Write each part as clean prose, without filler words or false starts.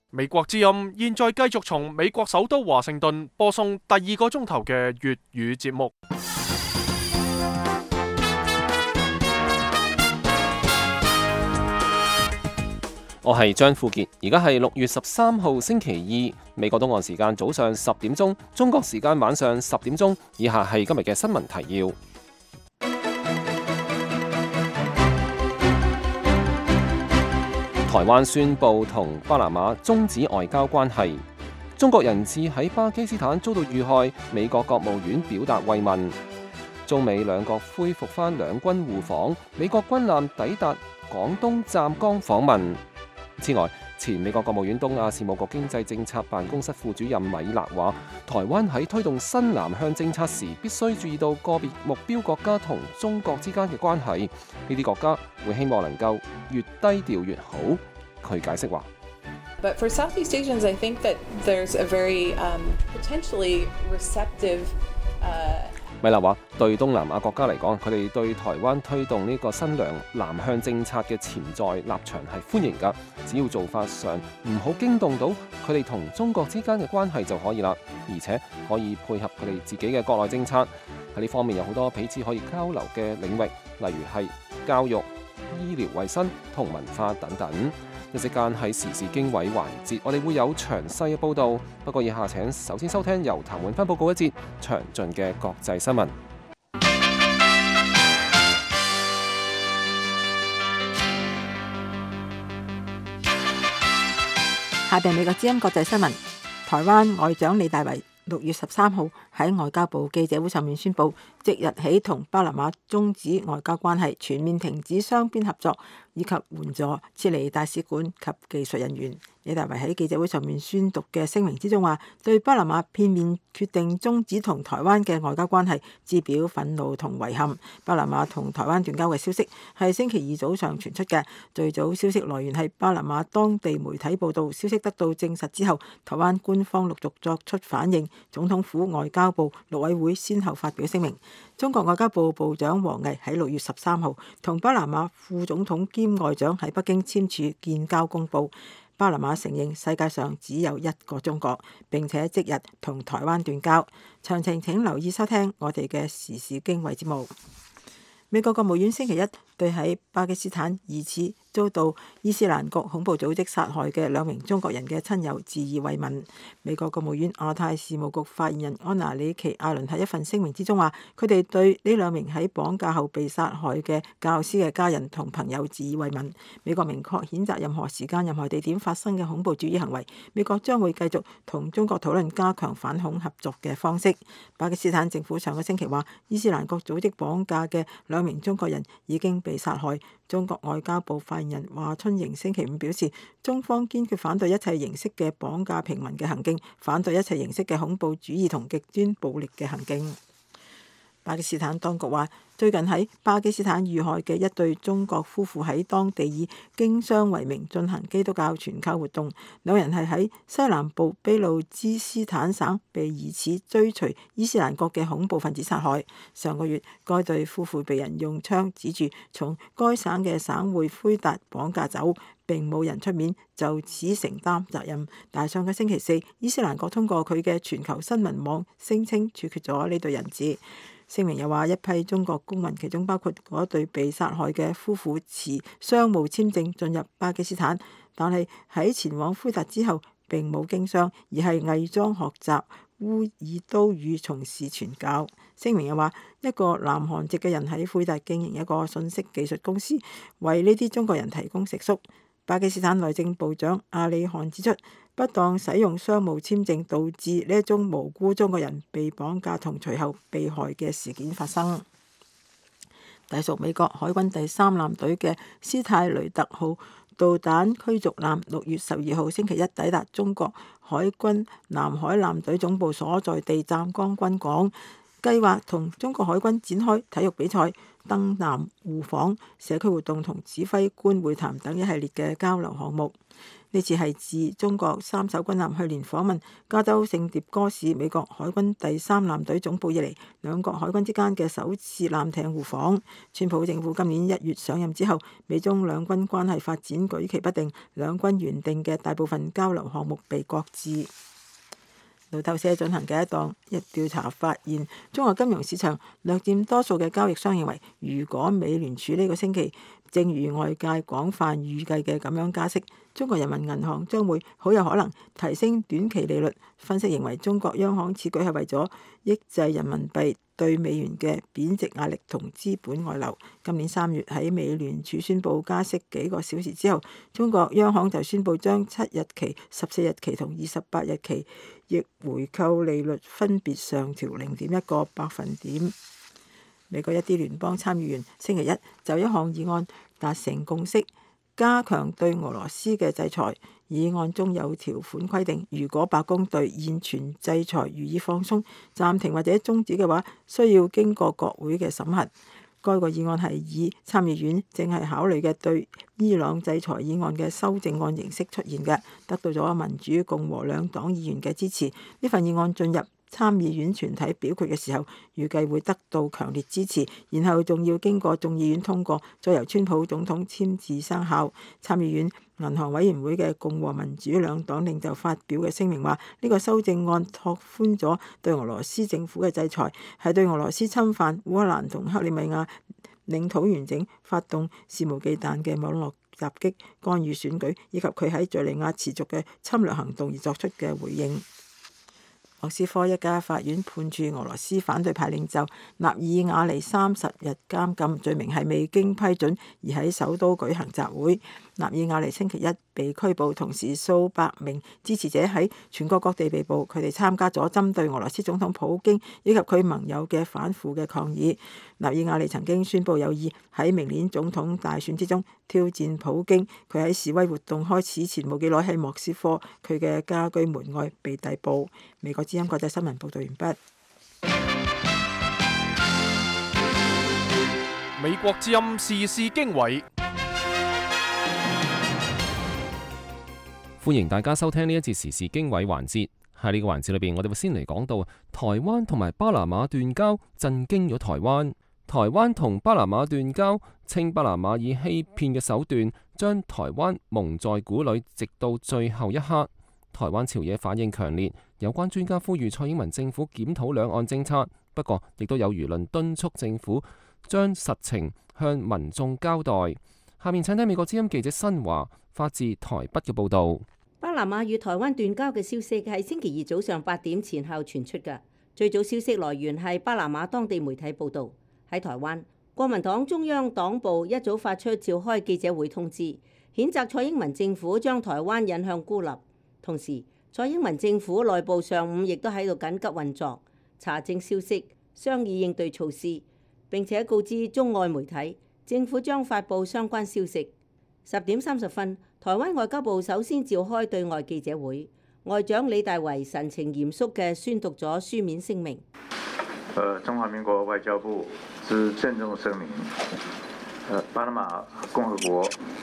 美國之音現在繼續從美國首都華盛頓播送第2個鐘頭嘅粵語節目。 我係張富傑，而家係6月13號星期二，美國東岸時間早上10點鐘，中國時間晚上10點鐘。以下係今日嘅新聞提要。台灣宣布同巴拿馬終止外交關係。中國人質喺巴基斯坦遭到遇害，美國國務院表達慰問。中美兩國恢復返兩軍互訪，美國軍艦抵達廣東湛江訪問。此外，前美國國務院東亞事務局經濟政策辦公室副主任米勒話，台灣喺推動新南向政策時，必須注意到個別目標國家同中國之間嘅關係，呢啲國家會希望能夠越低調越好。佢解釋話 But for Southeast Asians, I think that there's a very potentially receptive 米勒話：對東南亞國家嚟講，佢哋對台灣推動呢個新南向政策嘅潛在立場係歡迎㗎，只要做法上唔好驚動到佢哋同中國之間嘅關係就可以啦，而且可以配合佢哋自己嘅國內政策。喺呢方面有好多彼此可以交流嘅領域，例如係教育、醫療衛生同文化等等。一陣間喺時事經緯環節，我哋會有詳細嘅報導。不過以下請首先收聽由譚永芬報告一節詳盡嘅國際新聞。 下邊美國之音國際新聞，台灣外長李大維6月13號喺外交部記者會上面宣布，即日起同巴拿馬終止外交關係，全面停止雙邊合作，以及援助撤離大使館及技術人員。李大維喺記者會上面宣讀嘅聲明之中話，對巴拿馬片面決定終止同台灣嘅外交關係，致表憤怒同遺憾。巴拿馬同台灣斷交嘅消息係星期二早上傳出嘅，最早消息來源係巴拿馬當地媒體報道。消息得到證實之後，台灣官方陸續作出反應，總統府、外交部、陸委會先後發表聲明。中國外交部部長王毅喺6月13號同巴拿馬副總統兼外長喺北京簽署建交公報。巴拿馬承認世界上只有一個中國，並且即日同台灣斷交。詳情請留意收聽我哋嘅時事經緯節目。美國國務院星期一對喺巴基斯坦疑似遭到伊斯蘭國恐怖組織殺害嘅2名中國人嘅親友致以慰問。美國國務院亞太事務局發言人安娜里奇亞倫喺一份聲明之中話，佢哋對呢2名喺綁架後被殺害嘅教師嘅家人同朋友致以慰問。美國明確譴責任何時間、任何地點發生嘅恐怖主義行為。美國將會繼續同中國討論加強反恐合作嘅方式。巴基斯坦政府上個星期話，伊斯蘭國組織綁架嘅2名中國人已經被殺害。中國外交部發言人華春瑩星期五表示，中方堅決反對一切形式嘅綁架平民嘅行徑，反對一切形式嘅恐怖主義同極端暴力嘅行徑。巴基斯坦當局話，最近喺巴基斯坦遇害嘅一對中國夫婦喺當地以經商為名進行基督教傳教活動。2人係喺西南部俾路支斯坦省被疑似追隨伊斯蘭國嘅恐怖分子殺害。上個月，該對夫婦被人用槍指住從該省嘅省會奎達綁架走，並冇人出面就此承擔責任。但上個星期四，伊斯蘭國通過佢嘅全球新聞網聲稱處決咗呢對人質。聲明又話，一批中國公民，其中包括嗰對被殺害嘅夫婦，持商務簽證進入巴基斯坦，但係喺前往奎達之後並冇經商，而係偽裝學習烏爾都語從事傳教。聲明又話，一個南韓籍嘅人喺奎達經營一個信息技術公司，為呢啲中國人提供食宿。巴基斯坦內政部長阿里汗指出，不當使用商務簽證導致呢一宗無辜中國人被綁架同隨後被害嘅事件發生。隸屬美國海軍第3艦隊嘅斯泰雷特號導彈驅逐艦6月12號星期一抵達中國海軍南海艦隊總部所在地湛江軍港。 計劃同中國海軍展開體育比賽、登艦互訪、社區活動同指揮官會談等一系列嘅交流項目。呢次係自中國三艘軍艦去年訪問加州聖迭戈市美國海軍第3艦隊總部以嚟，兩國海軍之間嘅首次艦艇互訪。川普政府今年1月上任之後，美中兩軍關係發展舉棋不定，兩軍原定嘅大部分交流項目被擱置。路透社進行嘅一調查發現，中國金融市場略佔多數嘅交易商認為，如果美聯儲呢個星期正如外界廣泛預計嘅咁樣加息，中國人民銀行將會好有可能提升短期利率。分析認為，中國央行此舉係為咗抑制人民幣對美元嘅貶值壓力同資本外流。今年3月喺美聯儲宣布加息幾個小時之後，中國央行就宣布將7日期、14日期同28日期逆回購利率分別上調0.1個百分點。美國一啲聯邦參議員星期一就一項議案達成共識，加強對俄羅斯嘅制裁。議案中有條款規定，如果白宮對現存制裁予以放鬆、暫停或者終止嘅話，需要經過國會嘅審核。該個議案係以參議院正係考慮嘅對伊朗制裁議案嘅修正案形式出現嘅，得到咗民主、共和兩黨議員嘅支持。呢份議案進入參議院全體表決嘅時候，預計會得到強烈支持，然後仲要經過眾議院通過，再由川普總統簽字生效。參議院銀行委員會嘅共和民主兩黨領袖發表嘅聲明話，呢個修正案拓寬咗對俄羅斯政府嘅制裁，係對俄羅斯侵犯烏克蘭同克里米亞領土完整發動肆無忌憚嘅網絡襲擊、干預選舉以及佢喺敘利亞持續嘅侵略行動而作出嘅回應。莫斯科一家法院判處俄羅斯反對派領袖納爾瓦尼30日監禁，罪名係未經批准而喺首都舉行集會。納爾瓦尼星期一被拘捕，同時數百名支持者喺全國各地被捕，佢哋參加咗針對俄羅斯總統普京以及佢盟友嘅反腐嘅抗議。納爾瓦尼曾經宣布有意喺明年總統大選之中挑戰普京。佢喺示威活動開始前冇幾耐喺莫斯科佢嘅家居門外被逮捕。美國之音國際新聞報道完畢。 美國之音時事經緯， 歡迎大家收聽呢一節時事經緯環節。喺呢個環節裏邊，我哋會先嚟講到台灣同埋巴拿馬斷交，震驚咗台灣。台灣同巴拿馬斷交，稱巴拿馬以欺騙嘅手段將台灣蒙在鼓裏，直到最後一刻。台灣朝野反應強烈，有關專家呼籲蔡英文政府檢討兩岸政策，不過亦都有輿論敦促政府將實情向民眾交代。下面請睇美國之音記者新華發自台北嘅報導。 巴拿馬與台灣斷交嘅消息係星期二早上8點前後傳出嘅。最早消息來源係巴拿馬當地媒體報導。喺台灣，國民黨中央黨部一早發出召開記者會通知，譴責蔡英文政府將台灣引向孤立。同時，蔡英文政府內部上午亦都喺度緊急運作，查證消息、商議應對措施，並且告知中外媒體，政府將發布相關消息。10點30分，台灣外交部首先召開對外記者會，外長李大維神情嚴肅嘅宣讀咗書面聲明。 中華民國外交部之鄭重聲明：巴拿馬共和國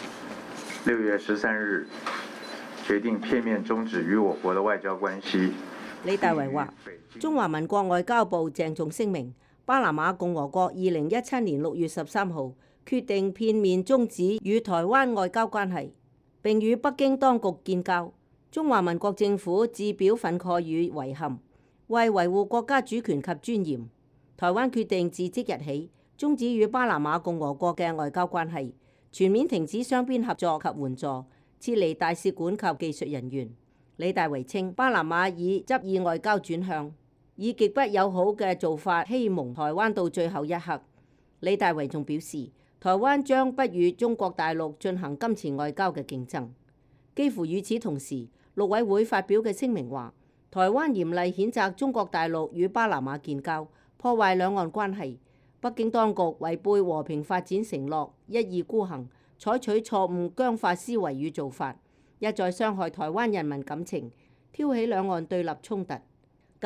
6月13日決定片面終止與我國的外交關係。 李大維話：中華民國外交部鄭重聲明，巴拿馬共和國2017年6月13號決定片面終止與台灣外交關係，並與北京當局建交。中華民國政府自表憤慨與遺憾，為維護國家主權及尊嚴，台灣決定自即日起終止與巴拿馬共和國嘅外交關係，全面停止雙邊合作及援助，撤離大使館及技術人員。李大維稱，巴拿馬以執意外交轉向，以極不友好嘅做法欺蒙台灣到最後一刻。李大維仲表示，台灣將不與中國大陸進行金錢外交嘅競爭。幾乎與此同時，陸委會發表嘅聲明話，台灣嚴厲譴責中國大陸與巴拿馬建交，破壞兩岸關係。北京當局違背和平發展承諾，一意孤行，採取錯誤僵化思維與做法，一再傷害台灣人民感情，挑起兩岸對立衝突。今日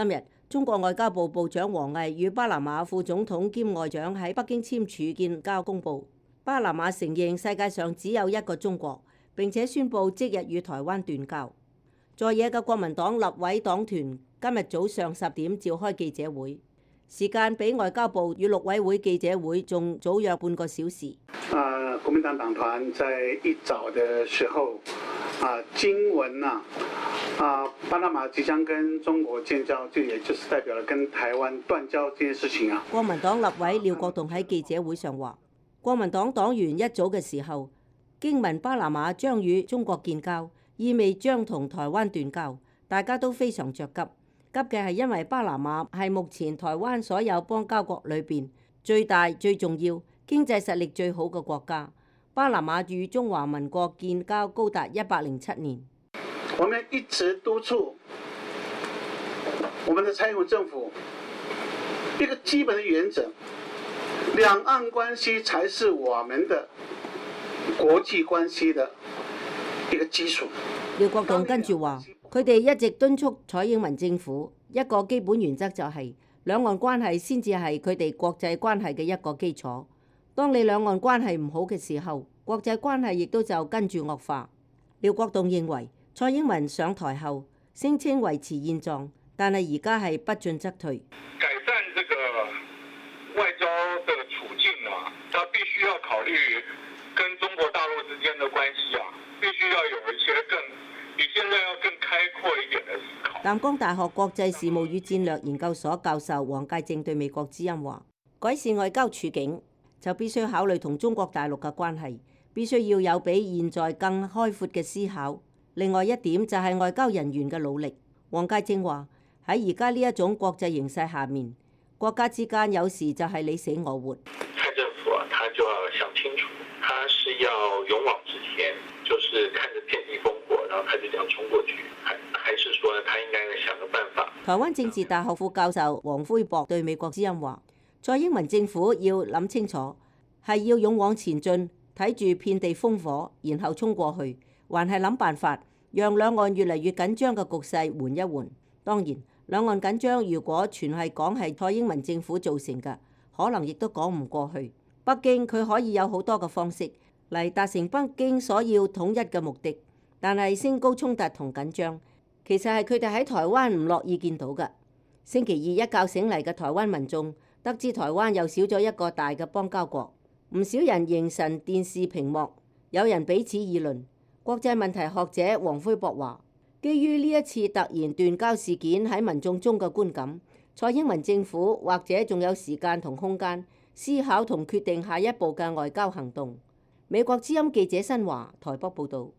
中國外交部部長王毅與巴拿馬副總統兼外長喺北京簽署建交公報。巴拿馬承認世界上只有一個中國，並且宣布即日與台灣斷交。在野嘅國民黨立委黨團今日早上10點召開記者會，時間比外交部與陸委會記者會仲早約半個小時。 國民黨黨團在一早的時候經聞巴拿馬即將跟中國建交，這也就是代表了跟台灣斷交這件事情啊。 國民黨立委廖國棟喺記者會上話，國民黨黨員一早嘅時候經聞巴拿馬將與中國建交，意味將同台灣斷交，大家都非常着急。急嘅係因為巴拿馬係目前台灣所有邦交國裏邊最大、最重要、經濟實力最好嘅國家。巴拿馬與中華民國建交高達107年。 我們一直督促我們的蔡英文政府一個基本的原則，兩岸關係才是我們的國際關係的一個基礎。 廖國棟跟住話，佢哋一直敦促蔡英文政府一個基本原則就係兩岸關係先至係佢哋國際關係嘅一個基礎。當你兩岸關係唔好嘅時候，國際關係亦都就跟住惡化。廖國棟認為蔡英文上台後聲稱維持現狀，但係而家係不進則退。 改善這個外交的處境啊，他必須要考慮跟中國大陸之間的關係啊，必須要有一些比現在要更開闊一點的思考。 淡江大學國際事務與戰略研究所教授黃介正對美國之音話：改善外交處境就必須考慮同中國大陸嘅關係，必須要有比現在更開闊嘅思考。另外一點就係外交人員嘅努力。黃介正話，喺而家呢一種國際形勢下面，國家之間有時就係你死我活。 蔡政府啊，他就要想清楚，他是要勇往直前，就是看着遍地烽火，然後他就這樣衝過去，還是說他應該想個辦法？ 台灣政治大學副教授黃輝博對美國之音話：蔡英文政府要諗清楚，係要勇往前進，睇住遍地烽火，然後衝過去，還係諗辦法讓兩岸越嚟越緊張嘅局勢緩一緩。當然，兩岸緊張如果全係講係蔡英文政府造成嘅，可能亦都講唔過去。北京佢可以有好多嘅方式嚟達成北京所要統一嘅目的，但係升高衝突同緊張，其實係佢哋喺台灣唔樂意見到嘅。星期二一覺醒嚟嘅台灣民眾得知台灣又少咗一個大嘅邦交國，唔少人凝神電視屏幕，有人彼此議論。國際問題學者黃輝博話，基於呢一次突然斷交事件喺民眾中嘅觀感，蔡英文政府或者仲有時間同空間思考同決定下一步嘅外交行動。美國之音記者新華台北報導。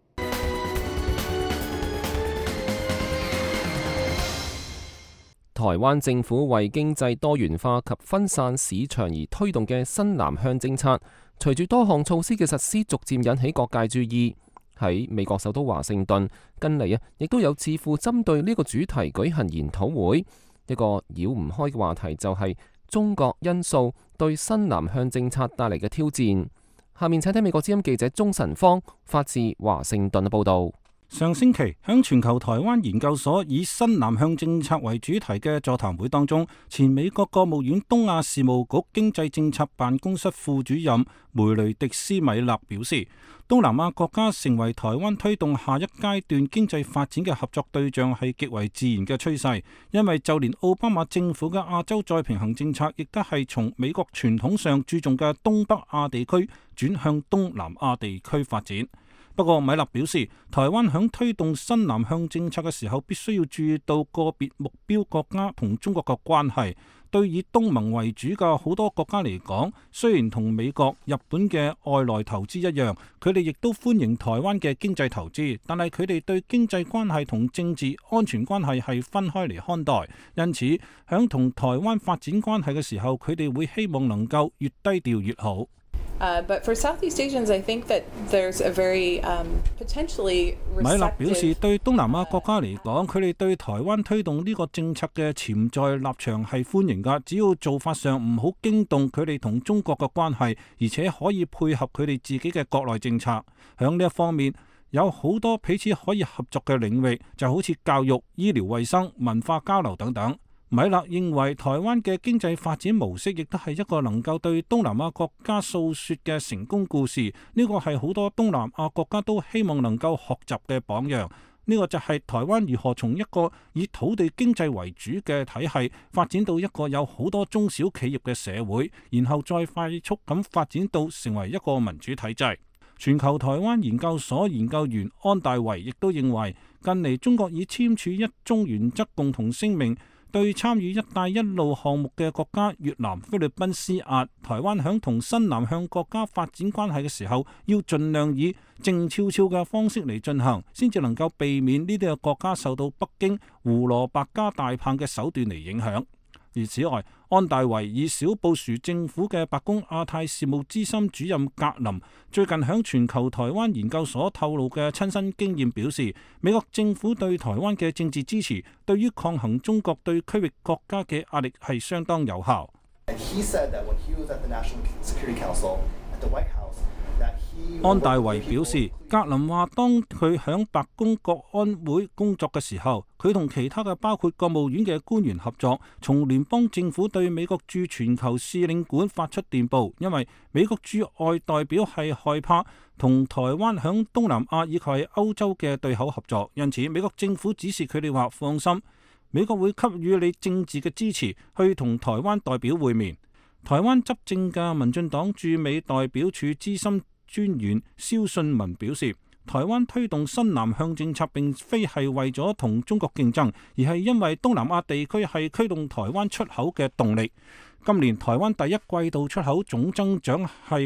台灣政府為經濟多元化及分散市場而推動嘅新南向政策，隨住多項措施嘅實施，逐漸引起各界注意。喺美國首都華盛頓，近嚟亦都有智庫針對呢個主題舉行研討會。一個繞唔開嘅話題就係中國因素對新南向政策帶嚟嘅挑戰。下面請睇美國之音記者鍾晨芳發自華盛頓嘅報導。 上星期喺全球台灣研究所以新南向政策為主題嘅座談會當中，前美國國務院東亞事務局經濟政策辦公室副主任梅雷迪斯米納表示，東南亞國家成為台灣推動下一階段經濟發展嘅合作對象係極為自然嘅趨勢，因為就連奧巴馬政府嘅亞洲再平衡政策亦都係從美國傳統上注重嘅東北亞地區轉向東南亞地區發展。不過，米勒表示，台灣響推動新南向政策嘅時候，必須要注意到個別目標國家同中國嘅關係。對以東盟為主嘅好多國家嚟講，雖然同美國、日本嘅外來投資一樣，佢哋亦都歡迎台灣嘅經濟投資，但係佢哋對經濟關係同政治安全關係係分開嚟看待。因此，響同台灣發展關係嘅時候，佢哋會希望能夠越低調越好。 But for Southeast Asians, I think that there's a very potentially receptive. 米勒表示，對東南亞國家嚟講，佢哋對台灣推動呢個政策嘅潛在立場係歡迎㗎，只要做法上唔好驚動佢哋同中國嘅關係，而且可以配合佢哋自己嘅國內政策。響呢一方面，有好多彼此可以合作嘅領域，就好似教育、醫療衛生、文化交流等等。 米勒認為台灣嘅經濟發展模式亦都係一個能夠對東南亞國家訴說嘅成功故事，呢個係好多東南亞國家都希望能夠學習嘅榜樣。呢個就係台灣如何從一個以土地經濟為主嘅體系發展到一個有好多中小企業嘅社會，然後再快速咁發展到成為一個民主體制。全球台灣研究所研究員安大維亦都認為，近嚟中國已簽署一中原則共同聲明，對參與一帶一路項目嘅國家越南、菲律賓施壓。台灣響同新南向國家發展關係嘅時候，要盡量以靜悄悄嘅方式嚟進行，先至能夠避免呢啲嘅國家受到北京胡蘿蔔加大棒嘅手段嚟影響。而此外，安大維以小布殊政府嘅白宮亞太事務資深主任格林最近響全球台灣研究所透露嘅親身經驗表示，美國政府對台灣嘅政治支持對於抗衡中國對區域國家嘅壓力係相當有效。安大維表示，格林話當佢響白宮國安會工作嘅時候，佢同其他嘅包括國務院嘅官員合作，從聯邦政府對美國駐全球使領館發出電報，因為美國駐外代表係害怕同台灣響東南亞以及歐洲嘅對口合作，因此美國政府指示佢哋話放心，美國會給予你政治嘅支持去同台灣代表會面。台灣執政嘅民進黨駐美代表處資深專員蕭信文表示，台灣推動新南向政策並非係為咗同中國競爭，而係因為東南亞地區係驅動台灣出口嘅動力。今年台灣第一季度出口總增長係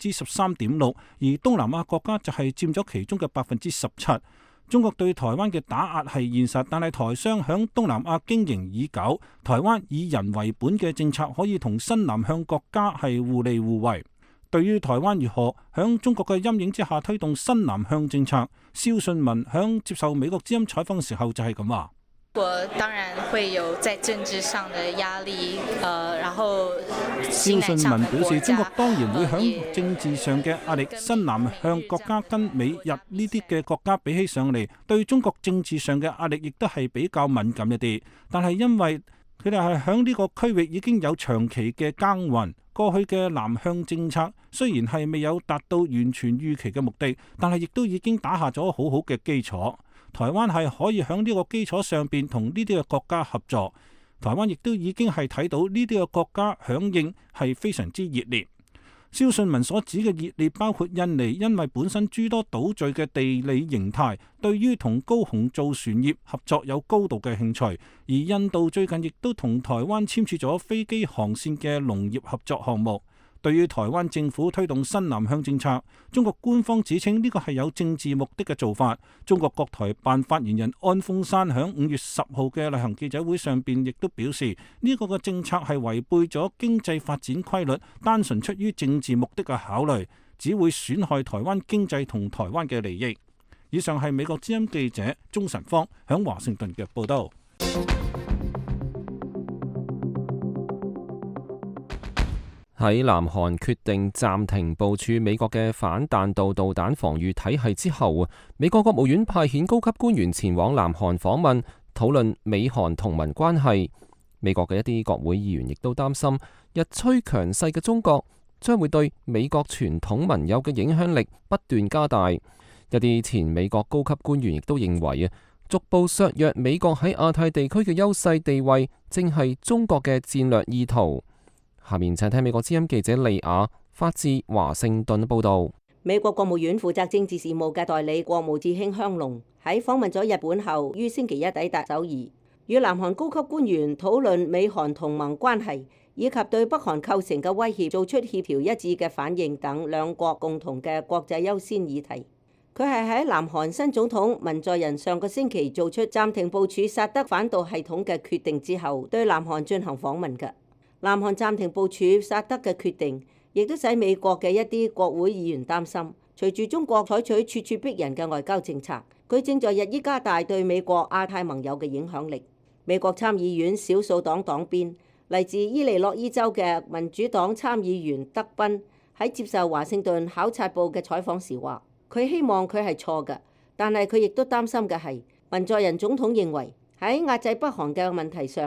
13.6%，而東南亞國家就係佔咗其中嘅17%。中國對台灣嘅打壓係現實，但係台商響東南亞經營已久，台灣以人為本嘅政策可以同新南向國家係互利互惠。對於台灣如何響中國嘅陰影之下推動新南向政策，蕭信文響接受美國之音採訪嘅時候就係咁話。 我當然會有在政治上的壓力，然後蕭信文表示，中國當然會響政治上嘅壓力。新南向國家跟美日呢啲嘅國家比起上嚟，對中國政治上嘅壓力亦都係比較敏感一啲。但係因為佢哋係響呢個區域已經有長期嘅耕耘，過去嘅南向政策雖然係未有達到完全預期嘅目的，但係亦都已經打下咗好好嘅基礎。台灣係可以響呢個基礎上邊同呢啲嘅國家合作。台灣亦都已經係睇到呢啲嘅國家響應係非常之熱烈。蕭信文所指嘅熱烈包括印尼，因為本身諸多島嶼嘅地理形態，對於同高雄造船業合作有高度嘅興趣。而印度最近亦都同台灣簽署咗飛機航線嘅農業合作項目。對於台灣政府推動新南向政策，中國官方指稱呢個係有政治目的嘅做法。中國國台辦發言人安峰山響5月10號嘅例行記者會上邊亦都表示，呢個嘅政策係違背咗經濟發展規律，單純出於政治目的嘅考慮，只會損害台灣經濟同台灣嘅利益。以上係美國之音記者鍾晨芳響華盛頓嘅報道。 喺南韓決定暫停部署美國嘅反彈道導彈防禦體系之後，美國國務院派遣高級官員前往南韓訪問，討論美韓同盟關係。美國嘅一啲國會議員亦都擔心，日趨強勢嘅中國將會對美國傳統盟友嘅影響力不斷加大。一啲前美國高級官員亦都認為，逐步削弱美國喺亞太地區嘅優勢地位，正係中國嘅戰略意圖。下面請聽美國之音記者利亞發自華盛頓報道。 美國國務院負責政治事務嘅代理國務次卿香龍喺訪問咗日本後，於星期一抵達首爾，與南韓高級官員討論美韓同盟關係以及對北韓構成嘅威脅做出協調一致嘅反應等兩國共同嘅國際優先議題。佢係喺南韓新總統文在寅上個星期做出暫停部署薩德反導系統嘅決定之後，對南韓進行訪問嘅。南韓暫停部署薩德嘅決定，亦都使美國嘅一啲國會議員擔心，隨住中國採取處處逼人嘅外交政策，佢正在日益加大對美國亞太盟友嘅影響力。美國參議院少數黨黨鞭嚟自伊利諾伊州嘅民主黨參議員德賓喺接受華盛頓考察報嘅採訪時話，佢希望佢係錯嘅，但係佢亦都擔心嘅係文在寅總統認為喺壓制北韓嘅問題上，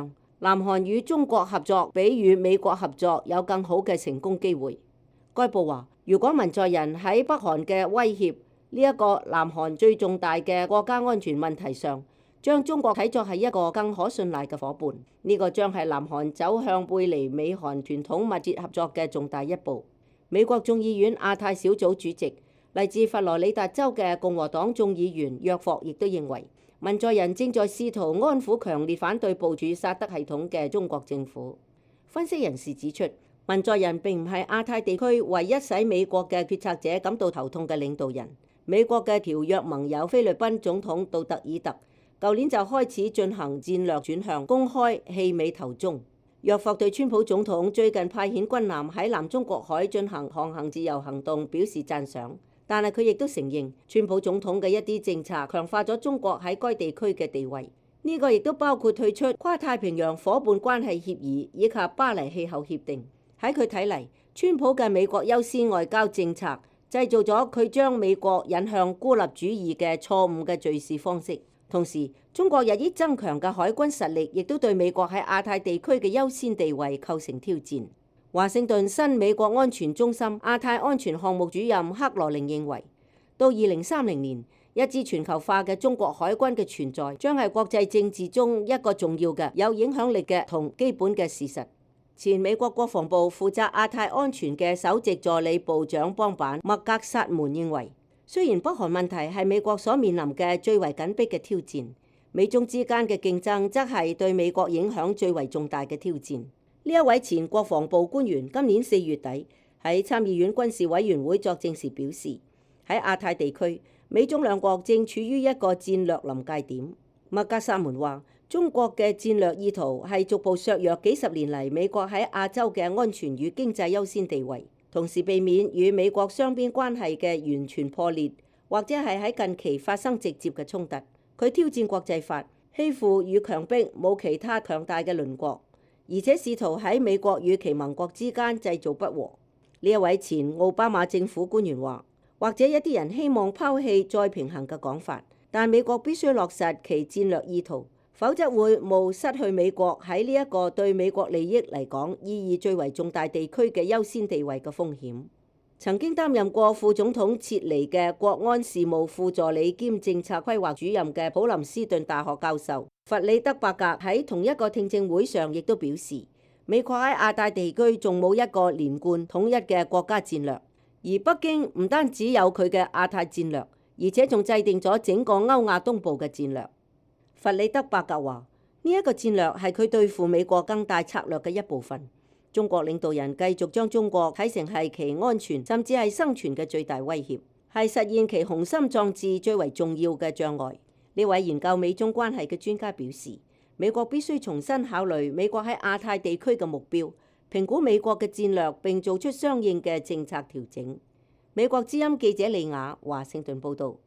南韓與中國合作比與美國合作有更好嘅成功機會。該報話，如果文在寅喺北韓嘅威脅呢一個南韓最重大嘅國家安全問題上，將中國睇作係一個更可信賴嘅伙伴，呢個將係南韓走向背離美韓傳統密切合作嘅重大一步。美國眾議院亞太小組主席嚟自佛羅里達州嘅共和黨眾議員約霍亦都認為，文在寅正在試圖安撫強烈反對部署薩德系統嘅中國政府。分析人士指出，文在寅並唔係亞太地區唯一使美國嘅決策者感到頭痛嘅領導人。美國嘅條約盟友菲律賓總統杜特爾特舊年就開始進行戰略轉向，公開棄美投中。約霍對川普總統最近派遣軍艦喺南中國海進行航行自由行動表示讚賞，但係佢亦都承認川普總統嘅一啲政策強化咗中國喺該地區嘅地位。呢個亦都包括退出跨太平洋夥伴關係協議以及巴黎氣候協定。喺佢睇嚟，川普嘅美國優先外交政策製造咗佢將美國引向孤立主義嘅錯誤嘅敘事方式。同時，中國日益增強嘅海軍實力，亦都對美國喺亞太地區嘅優先地位構成挑戰。華盛頓新美國安全中心亞太安全項目主任克羅寧認為，到2030年，一支全球化嘅中國海軍嘅存在，將係國際政治中一個重要嘅、有影響力嘅同基本嘅事實。前美國國防部負責亞太安全嘅首席助理部長邦板麥格薩門認為，雖然北韓問題係美國所面臨嘅最為緊迫嘅挑戰，美中之間嘅競爭則係對美國影響最為重大嘅挑戰。呢一位前國防部官員今年4月底喺參議院軍事委員會作證時表示，喺亞太地區，美中兩國正處於一個戰略臨界點。麥格薩門話，中國嘅戰略意圖係逐步削弱幾十年嚟美國喺亞洲嘅安全與經濟優先地位，同時避免與美國雙邊關係嘅完全破裂，或者係喺近期發生直接嘅衝突。佢挑戰國際法，欺負與強迫冇其他強大嘅鄰國，而且試圖喺美國與其盟國之間製造不和。呢一位前奧巴馬政府官員話，或者一啲人希望拋棄再平衡嘅講法，但美國必須落實其戰略意圖，否則會冒失去美國喺呢一個對美國利益嚟講意義最為重大地區嘅優先地位嘅風險。曾經擔任過副總統切尼嘅國安事務副助理兼政策規劃主任嘅普林斯頓大學教授弗里德伯格喺同一個聽證會上亦都表示，美國喺亞太地區仲冇一個連貫統一嘅國家戰略，而北京唔單止有佢嘅亞太戰略，而且仲制定咗整個歐亞東部嘅戰略。弗里德伯格話，呢一個戰略係佢對付美國更大策略嘅一部分。中國領導人繼續將中國睇成係其安全甚至係生存嘅最大威脅，係實現其雄心壯志最為重要嘅障礙。呢位研究美中關係嘅專家表示，美國必須重新考慮美國喺亞太地區嘅目標，評估美國嘅戰略並做出相應嘅政策調整。美國之音記者李雅華盛頓報導。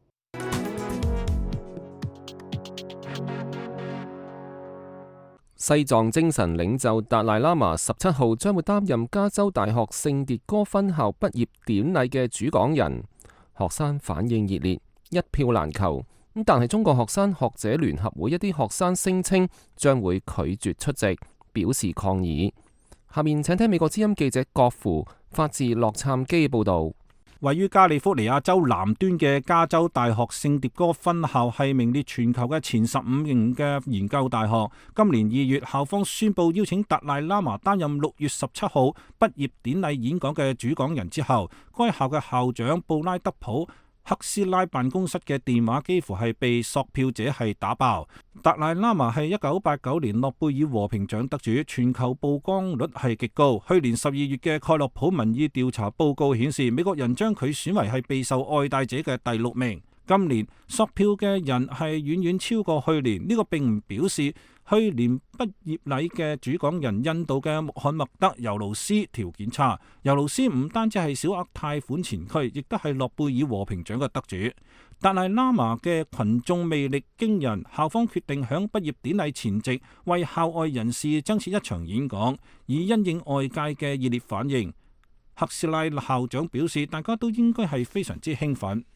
西藏精神領袖達賴喇嘛17號將會擔任加州大學聖迭戈分校畢業典禮嘅主講人，學生反應熱烈，一票難求。但係中國學生學者聯合會一啲學生聲稱將會拒絕出席，表示抗議。下面請聽美國之音記者郭芙發自洛杉磯報導。 位於加利福尼亞州南端嘅加州大學聖迭戈分校係名列全球嘅前15名嘅研究大學。今年2月，校方宣布邀請達賴喇嘛擔任6月17號畢業典禮演講嘅主講人之後，該校嘅校長布拉德普克斯拉辦公室嘅電話幾乎係被索票者係打爆。達賴喇嘛係1989年諾貝爾和平獎得主，全球曝光率係極高。去年12月嘅蓋洛普民意調查報告顯示，美國人將佢選為係備受愛戴者嘅第6名。今年索票嘅人係遠遠超過去年，呢個並唔表示去年畢業禮嘅主講人印度嘅穆罕默德尤盧斯條件差。尤盧斯唔單止係小額貸款前驅，亦都係諾貝爾和平獎嘅得主。達賴喇嘛嘅群眾魅力驚人，校方決定響畢業典禮前夕為校外人士增設一場演講，以因應外界嘅熱烈反應。克斯拉校長表示，大家都應該係非常之興奮。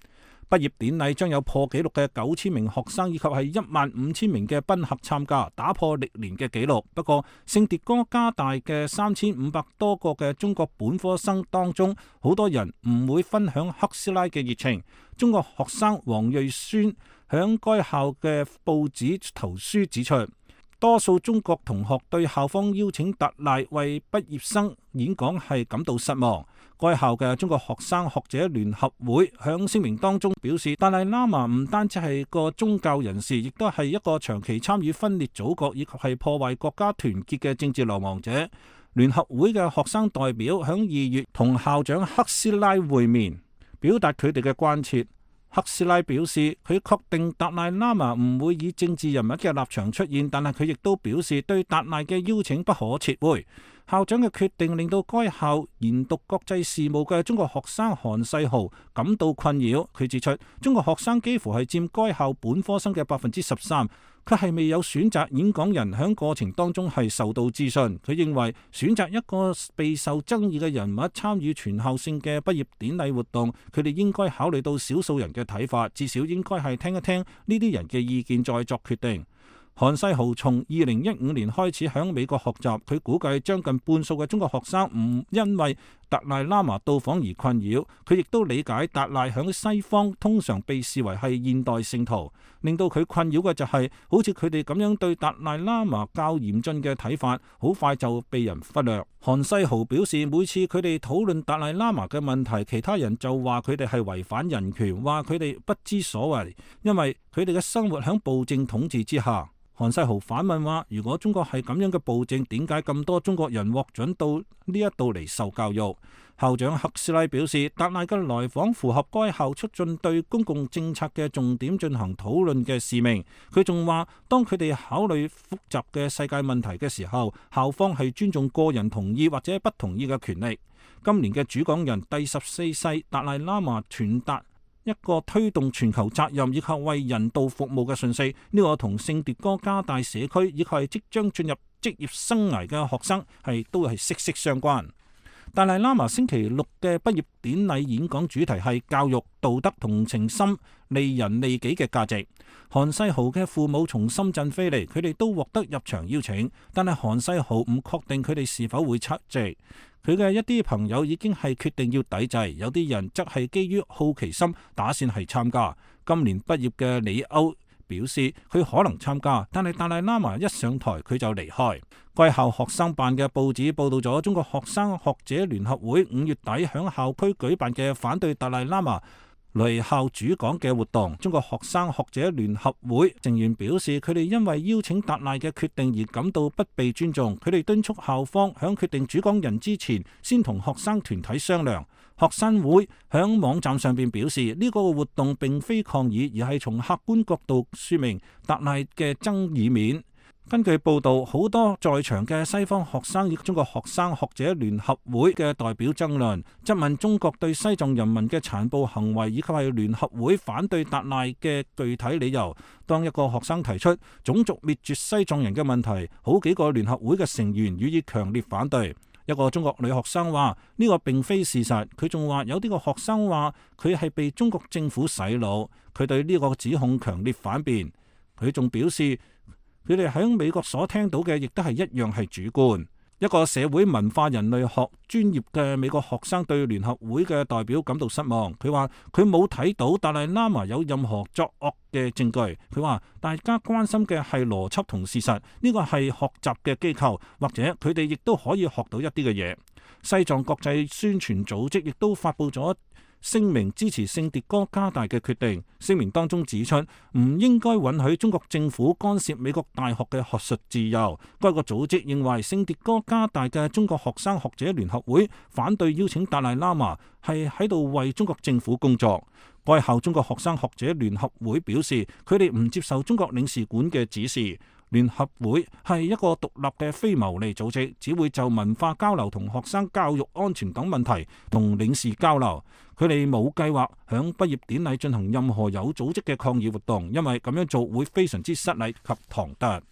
畢業典禮將有破紀錄嘅9000名學生以及係15000名嘅賓客參加，打破歷年嘅紀錄。不過，聖迭戈加大嘅3500多個嘅中國本科生當中，好多人唔會分享赫斯拉嘅熱情。中國學生黃瑞宣響該校嘅報紙投書指出，多數中國同學對校方邀請達賴為畢業生演講係感到失望。該校嘅中國學生學者聯合會響聲明當中表示，達賴喇嘛唔單止係個宗教人士，亦都係一個長期參與分裂祖國以及係破壞國家團結嘅政治流亡者。聯合會嘅學生代表響2月同校長赫斯拉會面，表達佢哋嘅關切。赫斯拉表示，佢確定達賴喇嘛唔會以政治人物嘅立場出現，但係佢亦都表示對達賴嘅邀請不可撤回。校長嘅決定令到該校研讀國際事務嘅中國學生韓世豪感到困擾。佢指出，中國學生幾乎係佔該校本科生嘅13%，佢係未有選擇演講人，響過程當中係受到諮詢。佢認為選擇一個備受爭議嘅人物參與全校性嘅畢業典禮活動，佢哋應該考慮到少數人嘅睇法，至少應該係聽一聽呢啲人嘅意見再作決定。韓世豪從2015年開始喺美國學習，佢估計將近半數嘅中國學生唔因為達賴喇嘛到訪而困擾。佢亦都理解達賴喺西方通常被視為係現代聖徒，令到佢困擾嘅就係好似佢哋咁樣對達賴喇嘛較嚴峻嘅睇法，好快就被人忽略。韓世豪表示，每次佢哋討論達賴喇嘛嘅問題，其他人就話佢哋係違反人權，話佢哋不知所謂，因為佢哋嘅生活喺暴政統治之下。韓世豪反問話：如果中國係咁樣嘅暴政，點解咁多中國人獲准到呢一度嚟受教育？校長赫斯拉表示，達賴嘅來訪符合該校促進對公共政策嘅重點進行討論嘅使命。佢仲話，當佢哋考慮複雜嘅世界問題嘅時候，校方係尊重個人同意或者不同意嘅權利。今年嘅主講人第14世達賴喇嘛傳達一個推動全球責任以及為人道服務嘅訊息，呢個同聖迭戈加大社區以及係即將進入職業生涯嘅學生都係息息相關。達賴喇嘛星期6嘅畢業典禮演講主題係教育、道德、同情心、利人利己嘅價值。韓世豪嘅父母從深圳飛嚟，佢哋都獲得入場邀請，但係韓世豪唔確定佢哋是否會出席。佢嘅一啲朋友已經係決定要抵制，有啲人則係基於好奇心打算係參加。今年畢業嘅李歐表示佢可能參加，但係達賴喇嘛一上台佢就離開。該校學生辦嘅報紙報道咗中國學生學者聯合會5月底響校區舉辦嘅反對達賴喇嘛嚟校主講嘅活動。中國學生學者聯合會成員表示，佢哋因為邀請達賴嘅決定而感到不被尊重，佢哋敦促校方響決定主講人之前先同學生團體商量。學生會響網站上邊表示，呢個活動並非抗議，而係從客觀角度說明達賴嘅爭議面。根據報道，好多在場嘅西方學生與中國學生學者聯合會嘅代表爭論，質問中國對西藏人民嘅殘暴行為以及係聯合會反對達賴嘅具體理由。當一個學生提出種族滅絕西藏人嘅問題，好幾個聯合會嘅成員予以強烈反對。一個中國女學生話：呢個並非事實。佢仲話有啲個學生話佢係被中國政府洗腦，佢對呢個指控強烈反辯。佢仲表示，佢哋喺美國所聽到嘅亦都係一樣係主觀。一個社會文化人類學專業嘅美國學生對聯合會嘅代表感到失望。佢話佢冇睇到達賴喇嘛有任何作惡嘅證據。佢話大家關心嘅係邏輯同事實，呢個係學習嘅機構，或者佢哋亦都可以學到一啲嘅嘢。西藏國際宣傳組織亦都發佈咗聲明支持聖迭戈加大嘅決定。聲明當中指出，唔應該允許中國政府干涉美國大學嘅學術自由。該個組織認為聖迭戈加大嘅中國學生學者聯合會反對邀請達賴喇嘛係喺度為中國政府工作。該校中國學生學者聯合會表示，佢哋唔接受中國領事館嘅指示。聯合會係一個獨立嘅非牟利組織，只會就文化交流同學生教育安全等問題同領事交流。佢哋冇計劃響畢業典禮進行任何有組織嘅抗議活動，因為咁樣做會非常之失禮及唐突。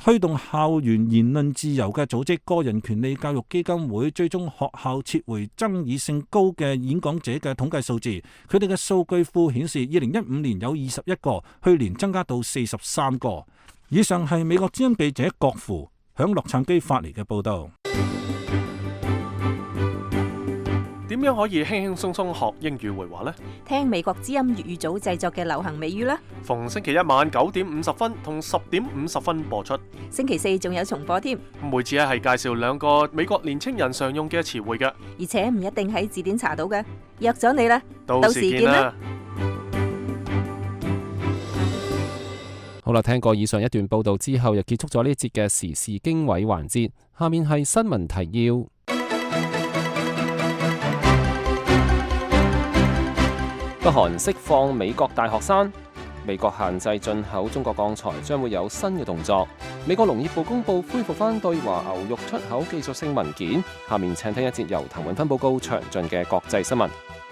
推動校園言論自由嘅組織個人權利教育基金會追蹤學校撤回爭議性高嘅演講者嘅統計數字，佢哋嘅數據庫顯示2015年有21個，去年增加到43個。以上係美國之音記者郭芙響洛杉磯發嚟嘅報道。 點樣可以輕輕鬆鬆學英語會話呢？ 聽美國之音粵語組製作嘅流行美語啦。 逢星期一晚9點50分同10點50分播出。 星期四仲有重播添。 每次係介紹2個美國年青人常用嘅詞彙嘅， 而且唔一定喺字典查到嘅。約咗你啦， 到時見啦。 好啦，聽過以上一段報道之後，又結束咗呢節嘅時事經緯環節。下面係新聞提要。北韓釋放美國大學生，美國限制進口中國鋼材將會有新嘅動作。美國農業部公布恢復返對華牛肉出口技術性文件。下面請聽一節由譚永芬報告詳盡嘅國際新聞。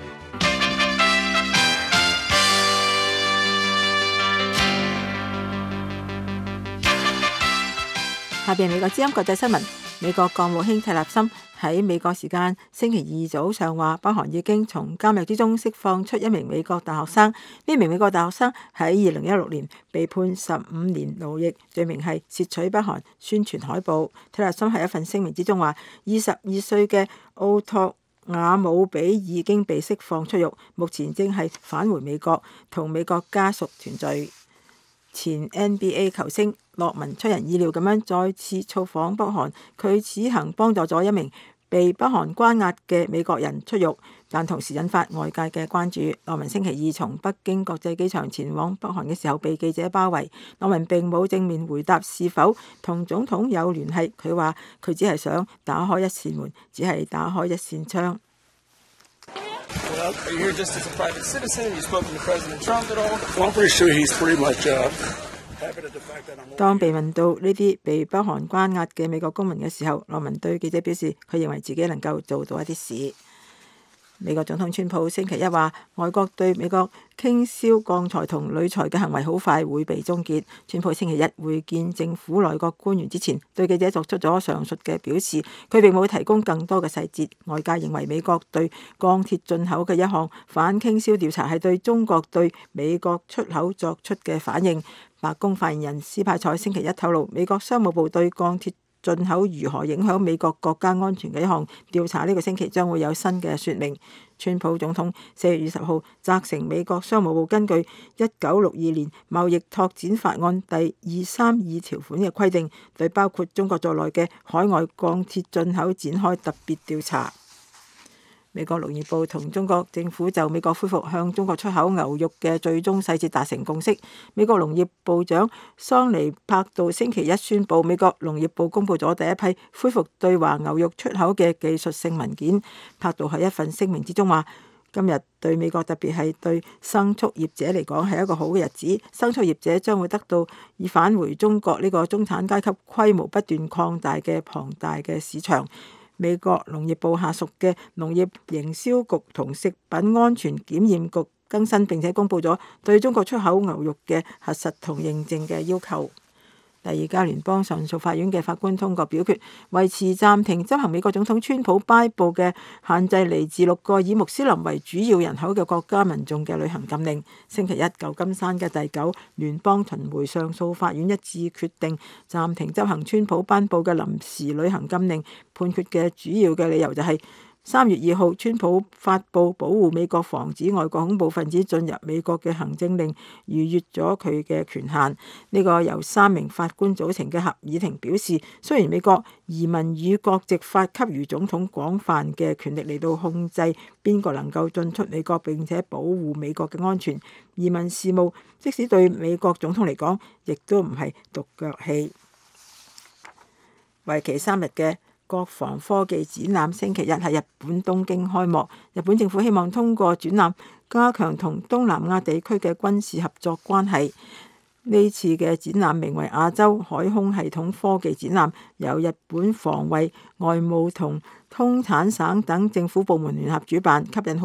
下邊美國之音國際新聞，美國國務卿蒂勒森喺美國時間星期二早上話，北韓已經從監獄之中釋放出一名美國大學生。呢名美國大學生喺2016年被判15年勞役，罪名係竊取北韓宣傳海報。蒂勒森喺一份聲明之中話，22歲嘅奧托瓦姆比已經被釋放出獄，目前正係返回美國同美國家屬團聚。前 NBA 球星洛文出人意料咁樣再次造訪北韓，佢此行幫助咗一名被北韓關押嘅美國人出獄，但同時引發外界嘅關注。洛文星期二從北京國際機場前往北韓嘅時候被記者包圍，洛文並冇正面回答是否同總統有聯繫，佢話佢只係想打開一扇門，只係打開一扇窗。 Well, are you here just as a private citizen? Have you spoken to President Trump at all? Well, I'm pretty sure he's pretty much happy to the fact that I'm. 當被問到呢啲被北韓關押嘅美國公民嘅時候，羅文對記者表示，佢認為自己能夠做到一啲事。美國總統川普星期一話，外國對美國傾銷鋼材同鋁材嘅行為好快會被終結。川普星期一會見政府內閣官員之前，對記者作出咗上述嘅表示，佢並冇提供更多嘅細節。外界認為美國對鋼鐵進口嘅一項反傾銷調查係對中國對美國出口作出嘅反應。白宮發言人斯派塞星期一透露，美國商務部對鋼鐵進口如何影響美國國家安全嘅一項調查，呢個星期將會有新嘅說明。川普總統4月20號責成美國商務部根據1962年貿易拓展法案第232條款嘅規定，對包括中國在內嘅海外鋼鐵進口展開特別調查。美國農業部同中國政府就美國恢復向中國出口牛肉嘅最終細節達成共識。美國農業部長桑尼柏杜星期一宣布，美國農業部公布咗第一批恢復對華牛肉出口嘅技術性文件。柏杜喺一份聲明之中話，今日對美國特別係對牲畜業者嚟講係一個好嘅日子，牲畜業者將會得到以返回中國呢個中產階級規模不斷擴大嘅龐大嘅市場。美國農業部下屬嘅農業營銷局同食品安全檢驗局更新並且公布咗對中國出口牛肉嘅核實同認證嘅要求。第二家聯邦上訴法院嘅法官通過表決，維持暫停執行美國總統川普頒布嘅限制嚟自6個以穆斯林為主要人口嘅國家民眾嘅旅行禁令。星期一，舊金山嘅第9聯邦巡迴上訴法院一致決定暫停執行川普頒布嘅臨時旅行禁令。判決嘅主要嘅理由就係3月2號，川普發布保護美國防止外國恐怖分子進入美國嘅行政令，逾越咗佢嘅權限。呢個由3名法官組成嘅合議庭表示，雖然美國移民與國籍法給予總統廣泛嘅權力嚟到控制邊個能夠進出美國並且保護美國嘅安全，移民事務即使對美國總統嚟講，亦都唔係獨腳戲。為期3日嘅國防科技展覽星期一喺日本東京開幕。日本政府希望通過展覽加強同東南亞地區嘅軍事合作關係。呢次嘅展覽名為亞洲海空系統科技展覽，由日本防衛、外務同通產省等政府部門聯合主辦，吸引好多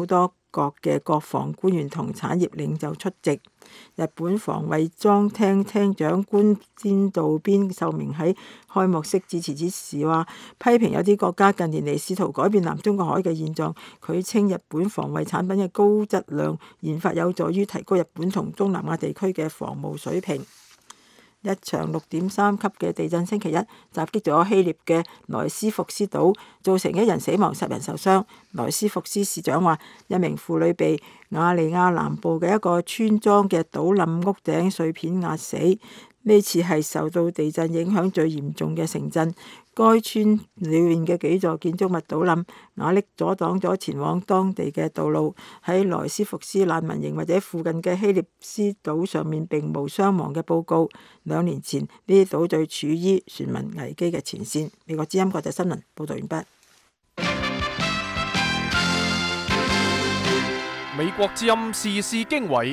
國嘅國防官員同產業領袖出席。日本防衛裝廳廳長官仙道邊秀明喺開幕式致辭之時話，批評有啲國家近年嚟試圖改變南中國海嘅現狀。佢稱日本防衛產品嘅高質量研發有助於提高日本同東南亞地區嘅防務水平。一場6.3級嘅地震星期一襲擊咗希臘嘅萊斯福斯島，造成1人死亡10人受傷。萊斯福斯市長話，一名婦女被瓦利亞南部嘅一個村莊嘅倒冧屋頂碎片壓死。呢次係受到地震影響最嚴重嘅城鎮，該村裏面嘅幾座建築物倒冧，瓦礫阻擋咗前往當地嘅道路。喺萊斯福斯難民營或者附近嘅希臘斯島上面並無傷亡嘅報告。2年前，呢啲島嶼處於船民危機嘅前線。美國之音國際新聞報道完畢。 美國之音時事經緯。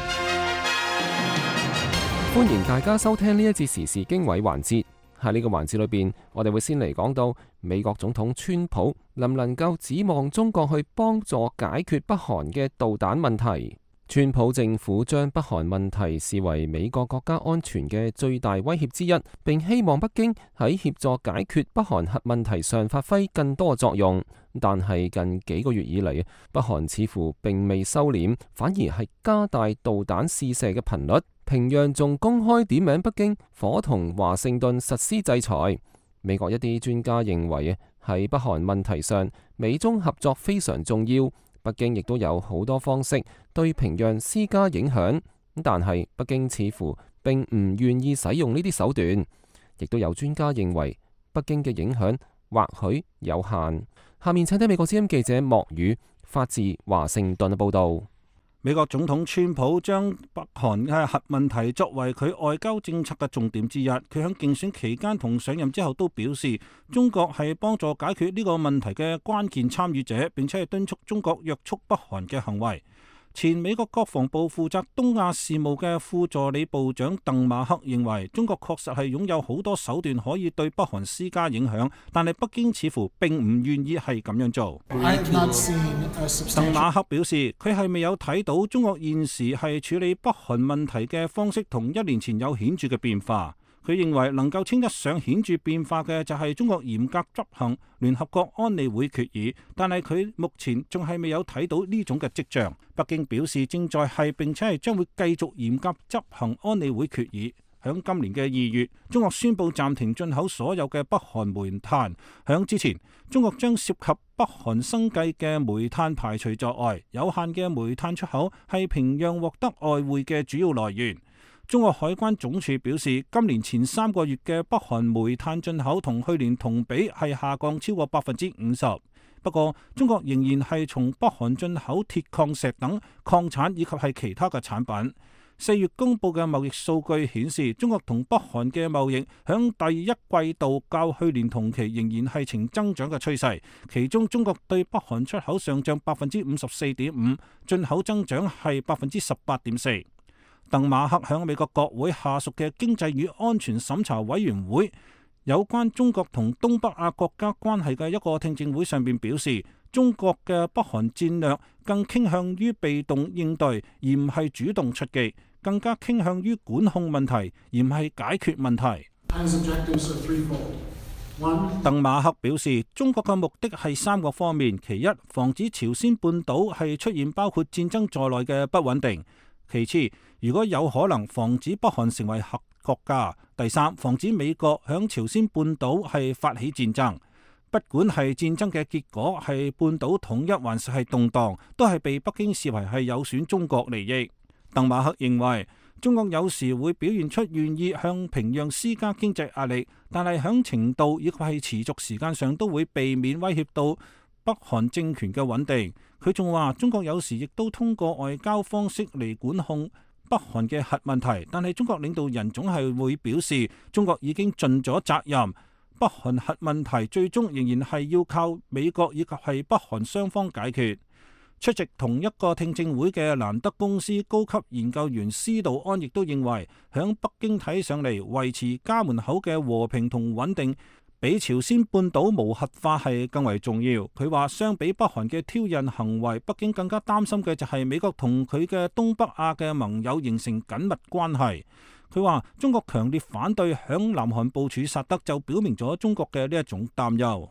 歡迎大家收聽呢一節時事經緯環節。喺呢個環節裏邊，我哋會先嚟講到美國總統川普能唔能夠指望中國去幫助解決北韓嘅導彈問題。川普政府將北韓問題視為美國國家安全嘅最大威脅之一，並希望北京喺協助解決北韓核問題上發揮更多作用。但係近幾個月以嚟，北韓似乎並未收斂，反而係加大導彈試射嘅頻率。平壤仲公開點名北京，夥同華盛頓實施制裁。美國一啲專家認為，喺北韓問題上，美中合作非常重要。北京亦都有好多方式對平壤施加影響，但係北京似乎並唔願意使用呢啲手段。亦都有專家認為，北京嘅影響或許有限。下面請聽美國之音記者莫宇發自華盛頓嘅報道。 美國總統川普將北韓嘅核問題作為佢外交政策嘅重點之一。佢喺競選期間同上任之後都表示，中國係幫助解決呢個問題嘅關鍵參與者，並且係敦促中國約束北韓嘅行為。前美國國防部負責東亞事務嘅副助理部長鄧馬克認為，中國確實係擁有好多手段可以對北韓施加影響，但係北京似乎並唔願意係咁樣做。鄧馬克表示，佢係未有睇到中國現時係處理北韓問題嘅方式同1年前有顯著嘅變化。佢認為能夠稱得上顯著變化嘅就係中國嚴格執行聯合國安理會決議，但係佢目前仲係未有睇到呢種嘅跡象。北京表示正在係並且係將會繼續嚴格執行安理會決議。響今年嘅2月，中國宣布暫停進口所有嘅北韓煤炭。響之前，中國將涉及北韓生計嘅煤炭排除在外，有限嘅煤炭出口係平壤獲得外匯嘅主要來源。中國海關總署表示，今年前3個月嘅北韓煤炭進口同去年同比係下降超過50%。不過，中國仍然係從北韓進口鐵礦石等礦產以及係其他嘅產品。4月公佈嘅貿易數據顯示，中國同北韓嘅貿易響第一季度較去年同期仍然係呈增長嘅趨勢，其中中國對北韓出口上漲54.5%，進口增長係18.4%。鄧馬克響美國國會下屬嘅經濟與安全審查委員會有關中國同東北亞國家關係嘅一個聽證會上邊表示，中國嘅北韓戰略更傾向於被動應對，而唔係主動出擊，更加傾向於管控問題，而唔係解決問題。鄧馬克表示，中國嘅目的係3個方面：其一，防止朝鮮半島係出現包括戰爭在內嘅不穩定；其次，如果有可能防止北韓成為核國家；第三，防止美國響朝鮮半島係發起戰爭。不管係戰爭嘅結果係半島統一還是係動盪，都係被北京視為係有損中國利益。鄧馬克認為，中國有時會表現出願意向平壤施加經濟壓力，但係響程度以及係持續時間上都會避免威脅到北韓政權嘅穩定。佢仲話，中國有時亦都通過外交方式嚟管控北韓嘅核問題，但係中國領導人總係會表示，中國已經盡咗責任，北韓核問題最終仍然係要靠美國以及係北韓雙方解決。出席同一個聽證會嘅蘭德公司高級研究員施道安亦都認為，響北京睇上嚟維持家門口嘅和平同穩定比朝鮮半島無核化係更為重要。佢話相比北韓嘅挑釁行為，北京更加擔心嘅就係美國同佢嘅東北亞嘅盟友形成緊密關係。佢話中國強烈反對響南韓部署薩德，就表明咗中國嘅呢一種擔憂。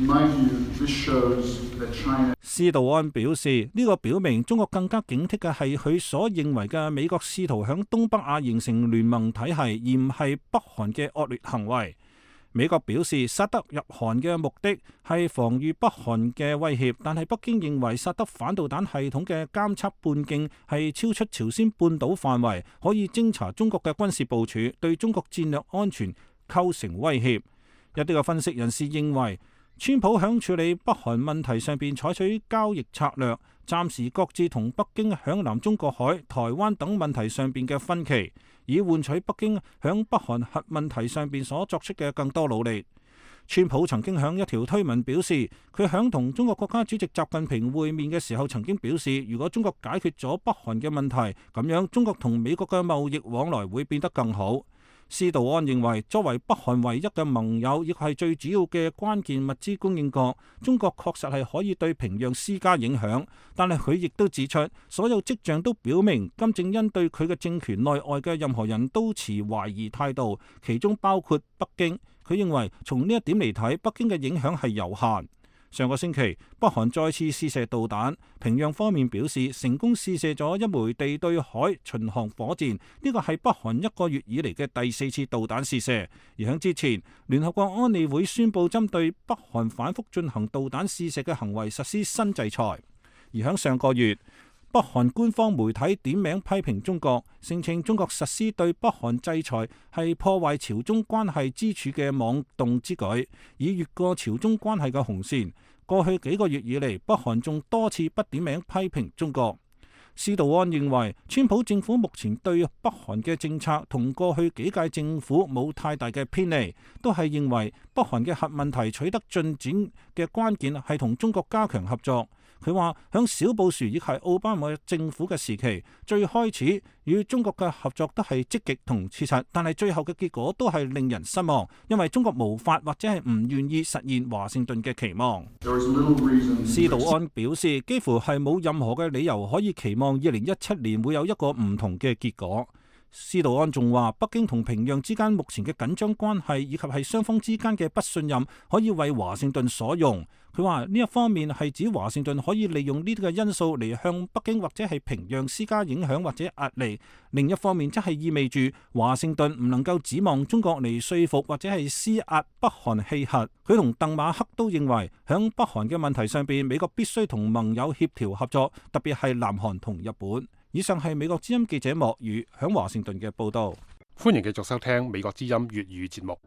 施道安表示，呢個表明中國更加警惕嘅係佢所認為嘅美國試圖響東北亞形成聯盟體系，而唔係北韓嘅惡劣行為。美國表示，薩德入韓嘅目的係防禦北韓嘅威脅，但係北京認為薩德反導彈系統嘅監測半徑係超出朝鮮半島範圍，可以偵查中國嘅軍事部署，對中國戰略安全構成威脅。一啲嘅分析人士認為，川普響處理北韓問題上邊採取交易策略，暫時擱置同北京響南中國海、台灣等問題上邊嘅分歧，以換取北京響北韓核問題上邊所作出嘅更多努力。川普曾經響一條推文表示，佢響同中國國家主席習近平會面嘅時候曾經表示，如果中國解決咗北韓嘅問題，咁樣中國同美國嘅貿易往來會變得更好。施道安認為，作為北韓唯一嘅盟友，亦係最主要嘅關鍵物資供應國，中國確實係可以對平壤施加影響。但係佢亦都指出，所有跡象都表明金正恩對佢嘅政權內外嘅任何人都持懷疑態度，其中包括北京。佢認為從呢一點嚟睇，北京嘅影響係有限。上個星期，北韓再次試射導彈，平壤方面表示成功試射咗一枚地對海巡航火箭，呢個係北韓一個月以嚟嘅第4次導彈試射。而喺之前，聯合國安理會宣布針對北韓反覆進行導彈試射嘅行為實施新制裁。而喺上個月，北韓官方媒體點名批評中國，聲稱中國實施對北韓制裁係破壞朝中關係支柱嘅妄動之舉，以越過朝中關係嘅紅線。過去幾個月以嚟，北韓仲多次不點名批評中國。施道安認為，川普政府目前對北韓嘅政策同過去幾屆政府冇太大嘅偏離，都係認為北韓嘅核問題取得進展嘅關鍵係同中國加強合作。佢話響小布殊以及奧巴馬政府嘅時期，最開始與中國嘅合作都係積極同切實，但係最後嘅結果都係令人失望，因為中國無法或者係唔願意實現華盛頓嘅期望。施道安表示，幾乎係冇任何嘅理由可以期望2017年會有一個唔同嘅結果。施道安仲話，北京同平壤之間目前嘅緊張關係以及係雙方之間嘅不信任，可以為華盛頓所用。佢話呢一方面係指華盛頓可以利用呢啲嘅因素嚟向北京或者係平壤施加影響或者壓力；另一方面則係意味住華盛頓唔能夠指望中國嚟說服或者係施壓北韓棄核。佢同鄧馬克都認為，響北韓嘅問題上邊，美國必須同盟友協調合作，特別係南韓同日本。以上係美國之音記者莫宇響華盛頓嘅報道。 歡迎繼續收聽美國之音粵語節目。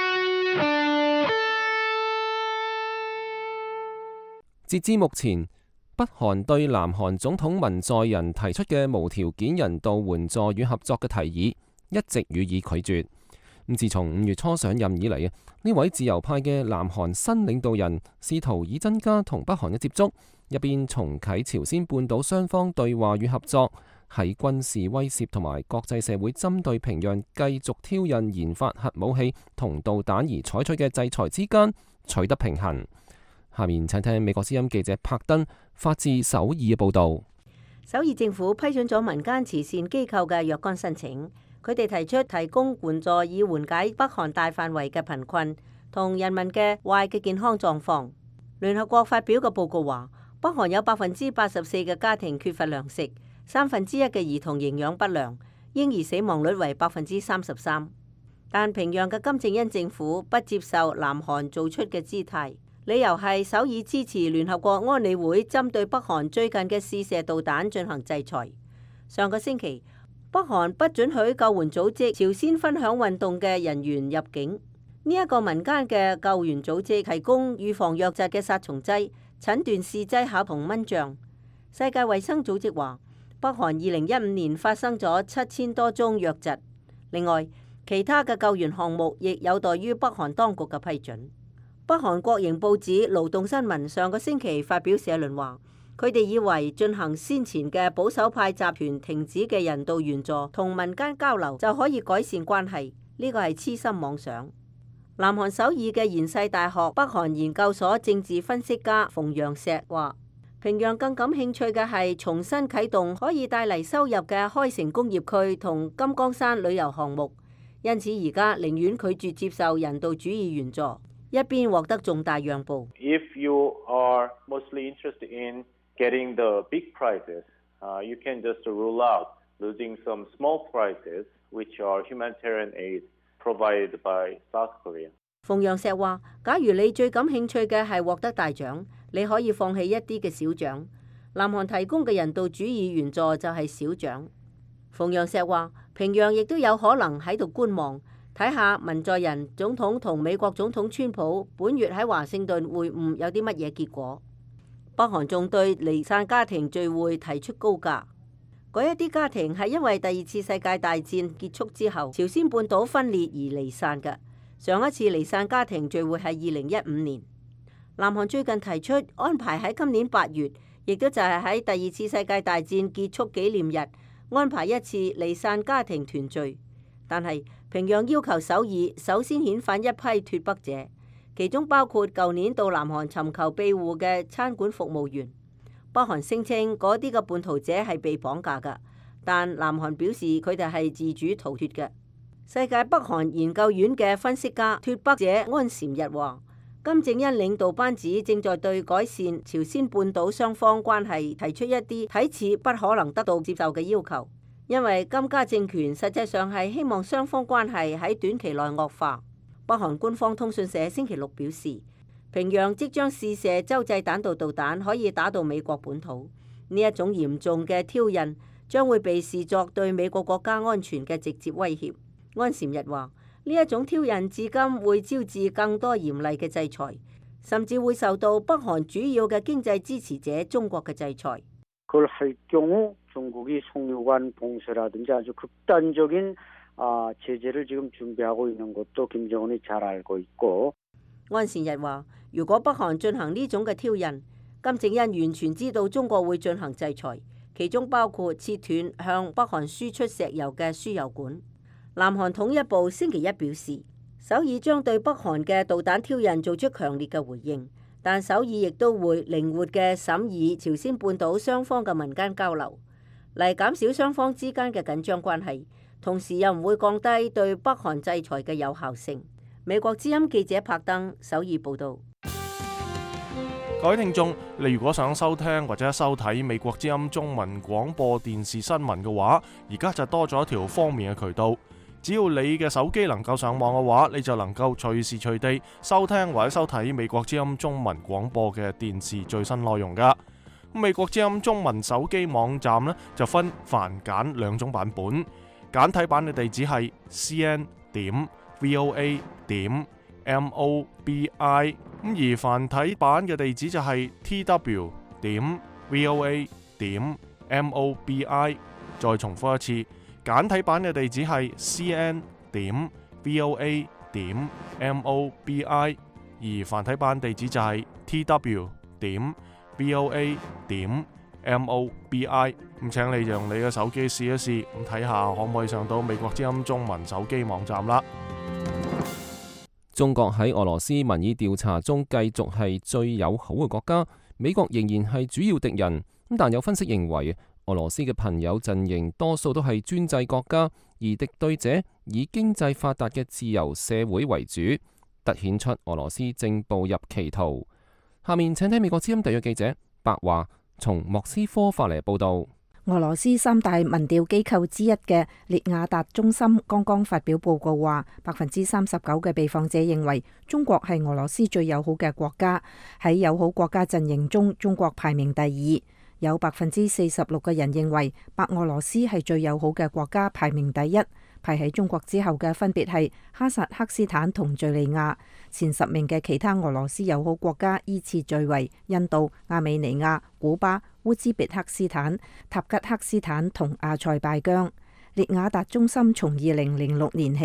截至目前，北韓對南韓總統文在寅提出嘅無條件人道援助與合作嘅提議，一直予以拒絕。自從5月初上任以嚟，呢位自由派嘅南韓新領導人試圖以增加同北韓嘅接觸，一邊重啟朝鮮半島雙方對話與合作，喺軍事威懾同埋國際社會針對平壤繼續挑釁研發核武器同導彈而採取嘅制裁之間取得平衡。下面請聽美國之音記者柏登發自首爾嘅報導。 首爾政府批准咗民間慈善機構嘅若干申請，佢哋提出提供援助以緩解北韓大範圍嘅貧困同人民嘅壞嘅健康狀況。聯合國發表嘅報告話，北韓有84%嘅家庭缺乏糧食，1/3嘅兒童營養不良，嬰兒死亡率為33%。但平壤嘅金正恩政府不接受南韓做出嘅姿態。理由係首爾支持聯合國安理會針對北韓最近嘅試射導彈進行制裁。上個星期，北韓不准許救援組織朝鮮分享運動嘅人員入境。呢一個民間嘅救援組織提供預防瘧疾嘅殺蟲劑、診斷試劑盒同蚊帳。世界衛生組織話，北韓2015年發生咗7000多宗瘧疾。另外，其他嘅救援項目亦有待於北韓當局嘅批准。北韓國營報紙《勞動新聞》上個星期發表社論話，佢哋以為進行先前嘅保守派集團停止嘅人道援助同民間交流就可以改善關係，呢個係痴心妄想。 南韓首爾嘅延世大學北韓研究所政治分析家馮陽石話，平壤更感興趣嘅係重新啟動可以帶嚟收入嘅開城工業區同金剛山旅遊項目，因此而家寧願拒絕接受人道主義援助，一邊獲得重大讓步。 If you are mostly interested in getting the big prizes, you can just rule out losing some small prizes, which are humanitarian aid provided by South Korea. 馮陽石話，假如你最感興趣嘅係獲得大獎，你可以放棄一啲嘅小獎。南韓提供嘅人道主義援助就係小獎。馮陽石話，平壤亦都有可能喺度觀望，睇下文在寅總統同美國總統川普本月喺華盛頓會晤有啲乜嘢結果。北韓仲對離散家庭聚會提出高價。嗰一啲家庭係因為第二次世界大戰結束之後，朝鮮半島分裂而離散嘅。上一次離散家庭聚會係2015年。南韓最近提出安排喺今年8月，亦都就係喺第二次世界大戰結束紀念日，安排一次離散家庭團聚。但係平壤要求首爾首先遣返一批脫北者，其中包括舊年到南韓尋求庇護嘅餐館服務員。北韓聲稱嗰啲嘅叛逃者係被綁架㗎，但南韓表示佢哋係自主逃脫嘅。世界北韓研究院嘅分析家脫北者安禪日話，金正恩領導班子正在對改善朝鮮半島雙方關係提出一啲睇似不可能得到接受嘅要求，因為金家政權實際上係希望雙方關係喺短期內惡化。北韓官方通訊社星期六表示，平壤即將試射洲際彈道導彈，可以打到美國本土。呢一種嚴重嘅挑釁將會被視作對美國國家安全嘅直接威脅。安禪日話，呢一種挑釁至今會招致更多嚴厲嘅制裁，甚至會受到北韓主要嘅經濟支持者中國嘅制裁。 그걸 할 경우 중국이 송유관 봉쇄라든지 아주 극단적인 제재를 지금 준비하고 있는 것도 김정은이 잘 알고 있고。 安善日話，如果北韓進行呢種嘅挑釁，金正恩完全知道中國會進行制裁，其中包括切斷向北韓輸出石油嘅輸油管。南韓統一部星期一表示，首爾將對北韓嘅導彈挑釁做出強烈嘅回應，但首爾亦都會靈活嘅審議朝鮮半島雙方嘅民間交流，嚟減少雙方之間嘅緊張關係，同時又唔會降低對北韓制裁嘅有效性。美國之音記者柏登首爾報導。 各位聽眾，你如果想收聽或者收睇美國之音中文廣播電視新聞嘅話，而家就多咗一條方便嘅渠道。只要你嘅手機能夠上網嘅話，你就能夠隨時隨地收聽或者收睇美國之音中文廣播嘅電視最新內容噶。美國之音中文手機網站呢，就分繁簡兩種版本，簡體版嘅地址係 cn.voa.mobi， 而繁體版嘅地址就係 tw.voa.mobi。 再重複一次，簡體版嘅地址係 cn.voa.mobi， 而繁體版地址就係 tw.voa.mobi。 咁請你用你嘅手機試一試，咁睇下可唔可以上到美國之音中文手機網站啦。 中國喺俄羅斯民意調查中繼續係最友好嘅國家，美國仍然係主要敵人。但有分析認為，俄羅斯嘅朋友陣營多數都係專制國家，而敵對者以經濟發達嘅自由社會為主，凸顯出俄羅斯正步入歧途。下面請聽美國之音特約記者白華從莫斯科發嚟報道。 俄羅斯三大民調機構之一嘅列雅達中心剛剛發表報告話，39%嘅被訪者認為中國係俄羅斯最友好嘅國家。喺友好國家陣營中，中國排名第2。有46%嘅人認為白俄羅斯係最友好嘅國家，排名第1。排喺中國之後嘅分別係哈薩克斯坦同敘利亞。前10名嘅其他俄羅斯友好國家依次序為印度、亞美尼亞、古巴、烏茲別克斯坦、塔吉克斯坦同阿塞拜疆。列雅達中心從2006年起，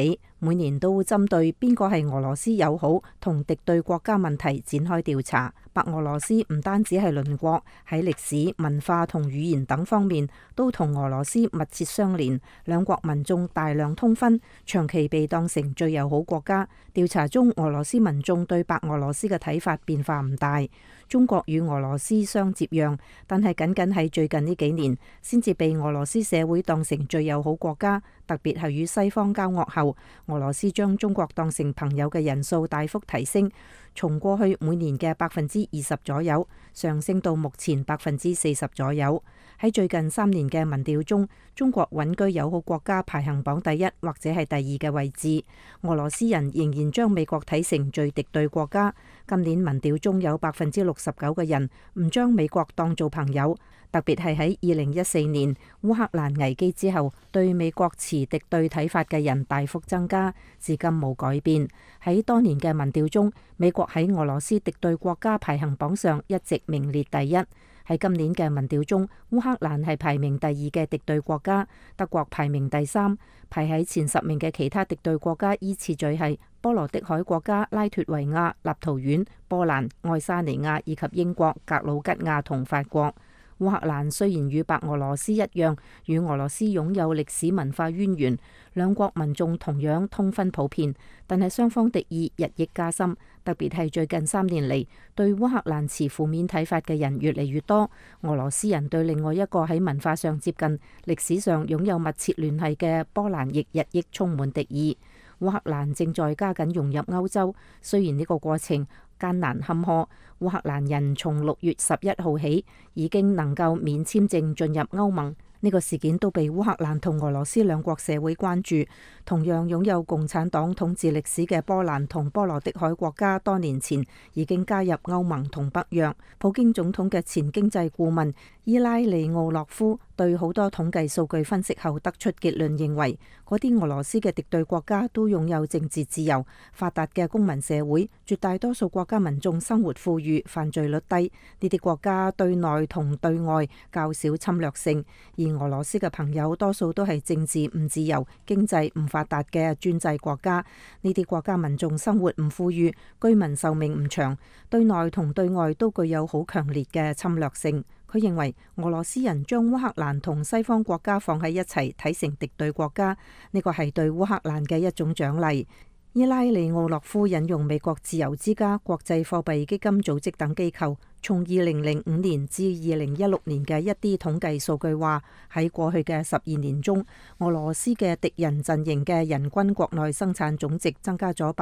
每年都會針對邊個係俄羅斯友好同敵對國家問題展開調查。白俄羅斯唔單止係鄰國，喺歷史、文化同語言等方面都同俄羅斯密切相連，兩國民眾大量通婚，長期被當成最友好國家。調查中，俄羅斯民眾對白俄羅斯嘅睇法變化唔大。中國與俄羅斯相接壤，但係僅僅喺最近呢幾年先至被俄羅斯社會當成最友好國家。特別係與西方交惡後，俄羅斯將中國當成朋友嘅人數大幅提升，從過去每年嘅20%左右上升到目前40%左右。喺最近3年嘅民調中，中國穩居友好國家排行榜第1或者係第2嘅位置。俄羅斯人仍然將美國睇成最敵對國家。今年民調中有69%嘅人唔將美國當做朋友。特別係喺2014年烏克蘭危機之後，對美國持敵對睇法嘅人大幅增加，至今冇改變。喺多年嘅民調中，美國喺俄羅斯敵對國家排行榜上一直名列第1。喺今年嘅民調中，烏克蘭係排名第2嘅敵對國家，德國排名第3，排喺前10名嘅其他敵對國家依次序係波羅的海國家拉脫維亞、立陶宛、波蘭、愛沙尼亞以及英國、格魯吉亞同法國。烏克蘭雖然與白俄羅斯一樣，與俄羅斯擁有歷史文化淵源，兩國民眾同樣通婚普遍，但係雙方敵意日益加深。特別係最近3年嚟，對烏克蘭持負面睇法嘅人越嚟越多。俄羅斯人對另外一個喺文化上接近、歷史上擁有密切聯繫嘅波蘭亦日益充滿敵意。烏克蘭正在加緊融入歐洲，雖然呢個過程艱難坎坷，烏克蘭人從6月11號起已經能夠免簽證進入歐盟。呢個事件都被烏克蘭同俄羅斯兩國社會關注。同樣擁有共產黨統治歷史嘅波蘭同波羅的海國家，多年前已經加入歐盟同北約。普京總統嘅前經濟顧問伊拉利奧洛夫對好多統計數據分析後得出結論，認為嗰啲俄羅斯嘅敵對國家都擁有政治自由、發達嘅公民社會，絕大多數國家民眾生活富裕、犯罪率低。呢啲國家對內同對外較少侵略性，而俄羅斯嘅朋友多數都係政治唔自由、經濟唔發達嘅專制國家。呢啲國家民眾生活唔富裕，居民壽命唔長，對內同對外都具有好強烈嘅侵略性。佢認為俄羅斯人將烏克蘭同西方國家放喺一齊睇成敵對國家，呢個係對烏克蘭嘅一種獎勵。伊拉利奧洛夫引用美國自由之家、國際貨幣基金組織等機構從2005年至2016年嘅一啲統計數據話，喺過去嘅12年中，俄羅斯嘅敵人陣營嘅人均國內生產總值增加咗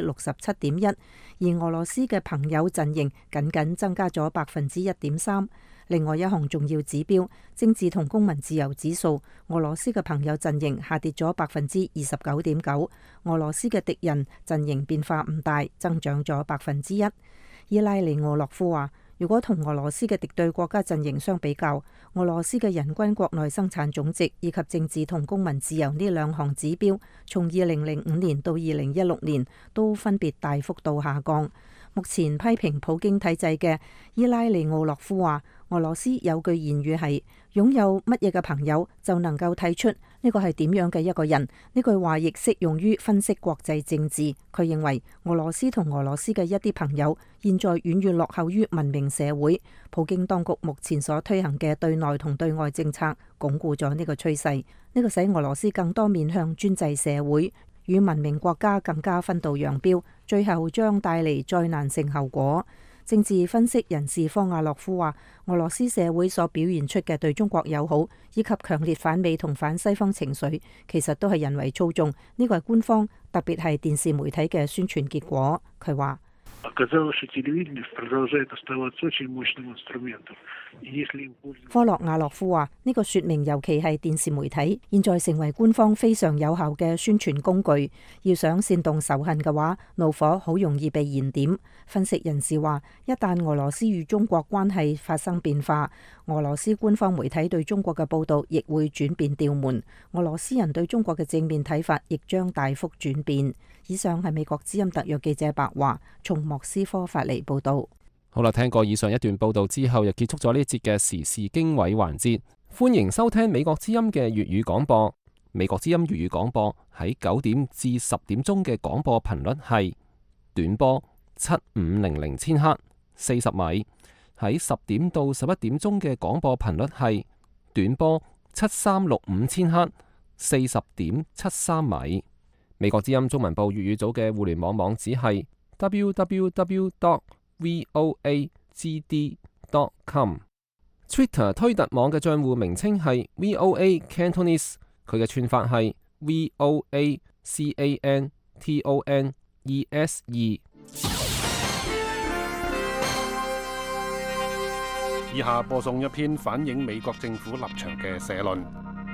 67.1%，而俄羅斯嘅朋友陣營僅僅增加咗1.3%。另外一項重要指標，政治同公民自由指數，俄羅斯嘅朋友陣營下跌咗29.9%，俄羅斯嘅敵人陣營變化唔大，增長咗1%。伊拉利奧洛夫話，如果同俄羅斯嘅敵對國家陣營相比較，俄羅斯嘅人均國內生產總值以及政治同公民自由呢兩項指標，從2005年到2016年都分別大幅度下降。目前批評普京體制嘅伊拉利奧洛夫話，俄羅斯有句言語係擁有乜嘢嘅朋友就能夠睇出呢個係點樣嘅一個人。呢句話亦適用於分析國際政治。佢認為俄羅斯同俄羅斯嘅一啲朋友現在遠遠落後於文明社會。普京當局目前所推行嘅對內同對外政策鞏固咗呢個趨勢，呢個使俄羅斯更多面向專制社會，與文明國家更加分道揚鑣，最後將帶嚟災難性後果。政治分析人士方亞洛夫話，俄羅斯社會所表現出嘅對中國友好以及強烈反美同反西方情緒，其實都係人為操縱，呢個係官方，特別係電視媒體嘅宣傳結果。佢話科洛亞洛夫話，呢個說明尤其係電視媒體現在成為官方非常有效嘅宣傳工具。要想煽動仇恨嘅話，怒火好容易被燃點。分析人士話，一旦俄羅斯與中國關係發生變化，俄羅斯官方媒體對中國嘅報道亦會轉變調門，俄羅斯人對中國嘅正面睇法亦將大幅轉變。以上係美國之音特約記者白華從莫斯科發嚟報道。 好啦，聽過以上一段報道之後，又結束咗呢節嘅時事經緯環節。歡迎收聽美國之音嘅粵語廣播。 美國之音粵語廣播喺9點至10點鐘嘅廣播頻率係短波7500千赫40米，喺10點到11點鐘嘅廣播頻率係短波7365千赫40.73米。美國之音中文部粵語組嘅互聯網網址係 www.voagd.com。Twitter 推特網嘅賬戶名稱係 VOA Cantonese， 佢嘅串法係 VOACANTONESE。 以下播送一篇反映美國政府立場嘅社論。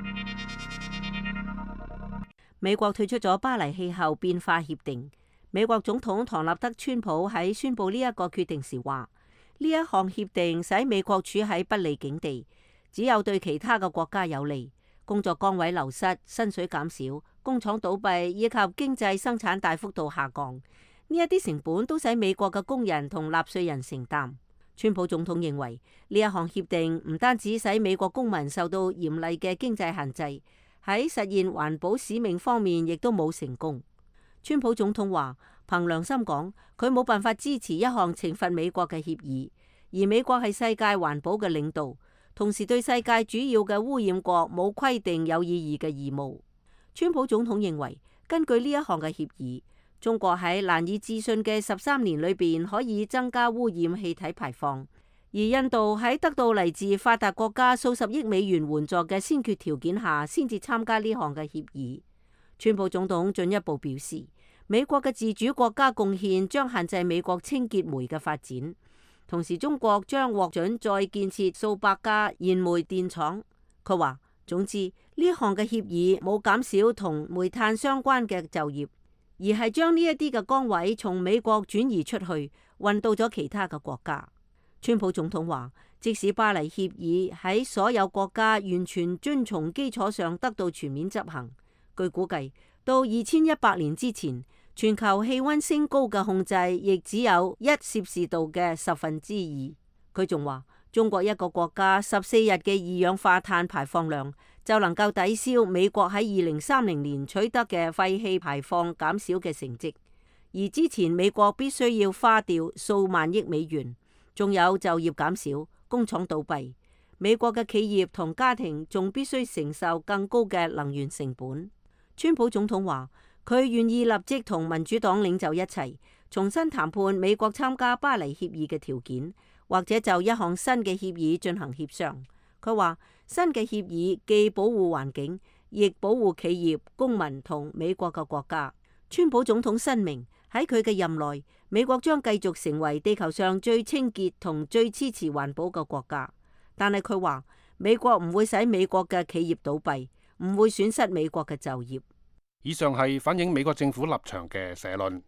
美國退出咗巴黎氣候變化協定。美國總統唐納德·川普喺宣布呢一個決定時話：呢一項協定使美國處喺不利境地，只有對其他嘅國家有利。工作崗位流失、薪水減少、工廠倒閉以及經濟生產大幅度下降，呢一啲成本都使美國嘅工人同納稅人承擔。川普總統認為呢一項協定唔單止使美國公民受到嚴厲嘅經濟限制，喺實現環保使命方面亦都冇成功。川普總統話：憑良心講，佢冇辦法支持一項懲罰美國嘅協議，而美國係世界環保嘅領導，同時對世界主要嘅污染國冇規定有意義嘅義務。川普總統認為，根據呢一項嘅協議，中國喺難以置信嘅13年裏邊可以增加污染氣體排放，而印度喺得到嚟自發達國家數十億美元援助嘅先決條件下，先至參加呢項嘅協議。川普總統進一步表示，美國嘅自主國家貢獻將限制美國清潔煤嘅發展，同時中國將獲准再建設數百家燃煤電廠。佢話：總之呢項嘅協議冇減少同煤炭相關嘅就業，而係將呢一啲嘅崗位從美國轉移出去，運到咗其他嘅國家。川普總統話：即使巴黎協議喺所有國家完全遵從基礎上得到全面執行，據估計到2100年之前，全球氣溫升高嘅控制亦只有1攝氏度嘅2/10。佢仲話：中國一個國家14日嘅二氧化碳排放量就能夠抵消美國喺2030年取得嘅廢氣排放減少嘅成績，而之前美國必須要花掉數萬億美元，仲有就業減少、工廠倒閉，美國嘅企業同家庭仲必須承受更高嘅能源成本。川普總統話：佢願意立即同民主黨領袖一齊重新談判美國參加巴黎協議嘅條件，或者就一項新嘅協議進行協商。佢話新嘅協議既保護環境，亦保護企業、公民同美國嘅國家。川普總統申明喺佢嘅任內，美國將繼續成為地球上最清潔同最支持環保嘅國家。但係佢話美國唔會使美國嘅企業倒閉，唔會損失美國嘅就業。 以上係反映美國政府立場嘅社論。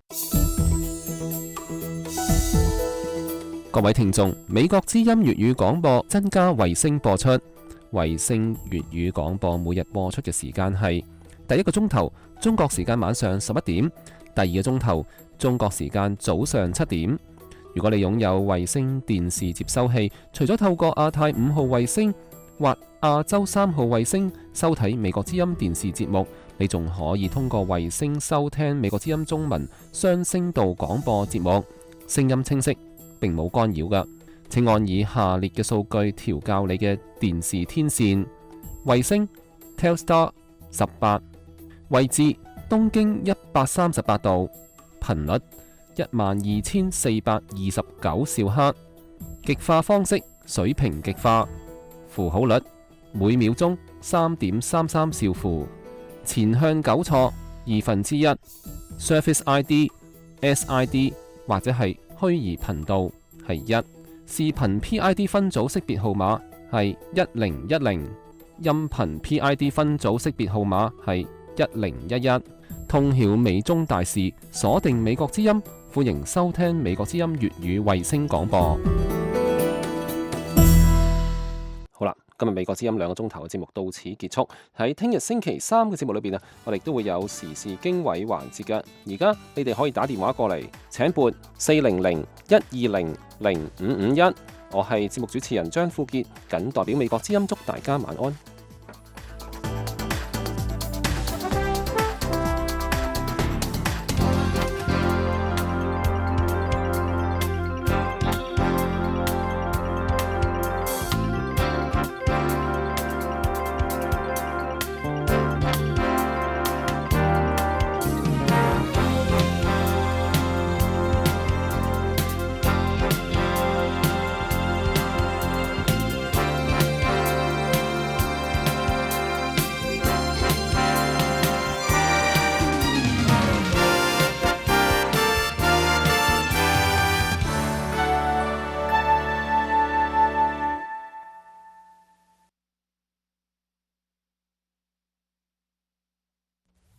各位聽眾，美國之音粵語廣播增加衛星播出。衛星粵語廣播每日播出嘅時間係第一個鐘頭中國時間晚上11點，第二個鐘頭中國時間早上7點。如果你擁有衛星電視接收器，除咗透過亞太5號衛星或亞洲3號衛星收睇美國之音電視節目，你仲可以通過衛星收聽美國之音中文雙聲道廣播節目，聲音清晰，並冇干擾㗎。請按以下列嘅數據調校你嘅電視天線：衛星 Telstar 18，位置東經138度，頻率12429兆赫，極化方式水平極化，符號率每秒鐘3.33兆符，前向糾錯1/2， Surface ID、SID 或者係虛擬頻道係1，視頻 PID 分組識別號碼係1010，音頻 PID 分組識別號碼係1011。通曉美中大事，鎖定美國之音，歡迎收聽美國之音粵語衛星廣播。好啦，今日美國之音2個鐘頭嘅節目到此結束。喺聽日星期3嘅節目裏邊啊，我哋都會有時事經緯環節嘅。而家你哋可以打電話過嚟，請撥400-120-0551。我係節目主持人張富傑，謹代表美國之音祝大家晚安。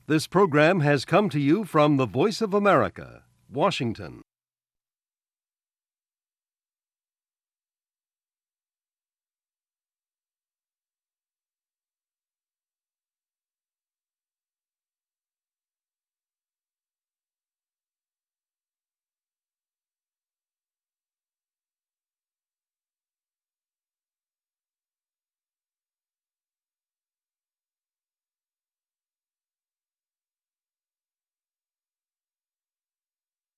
This program has come to you from the Voice of America, Washington.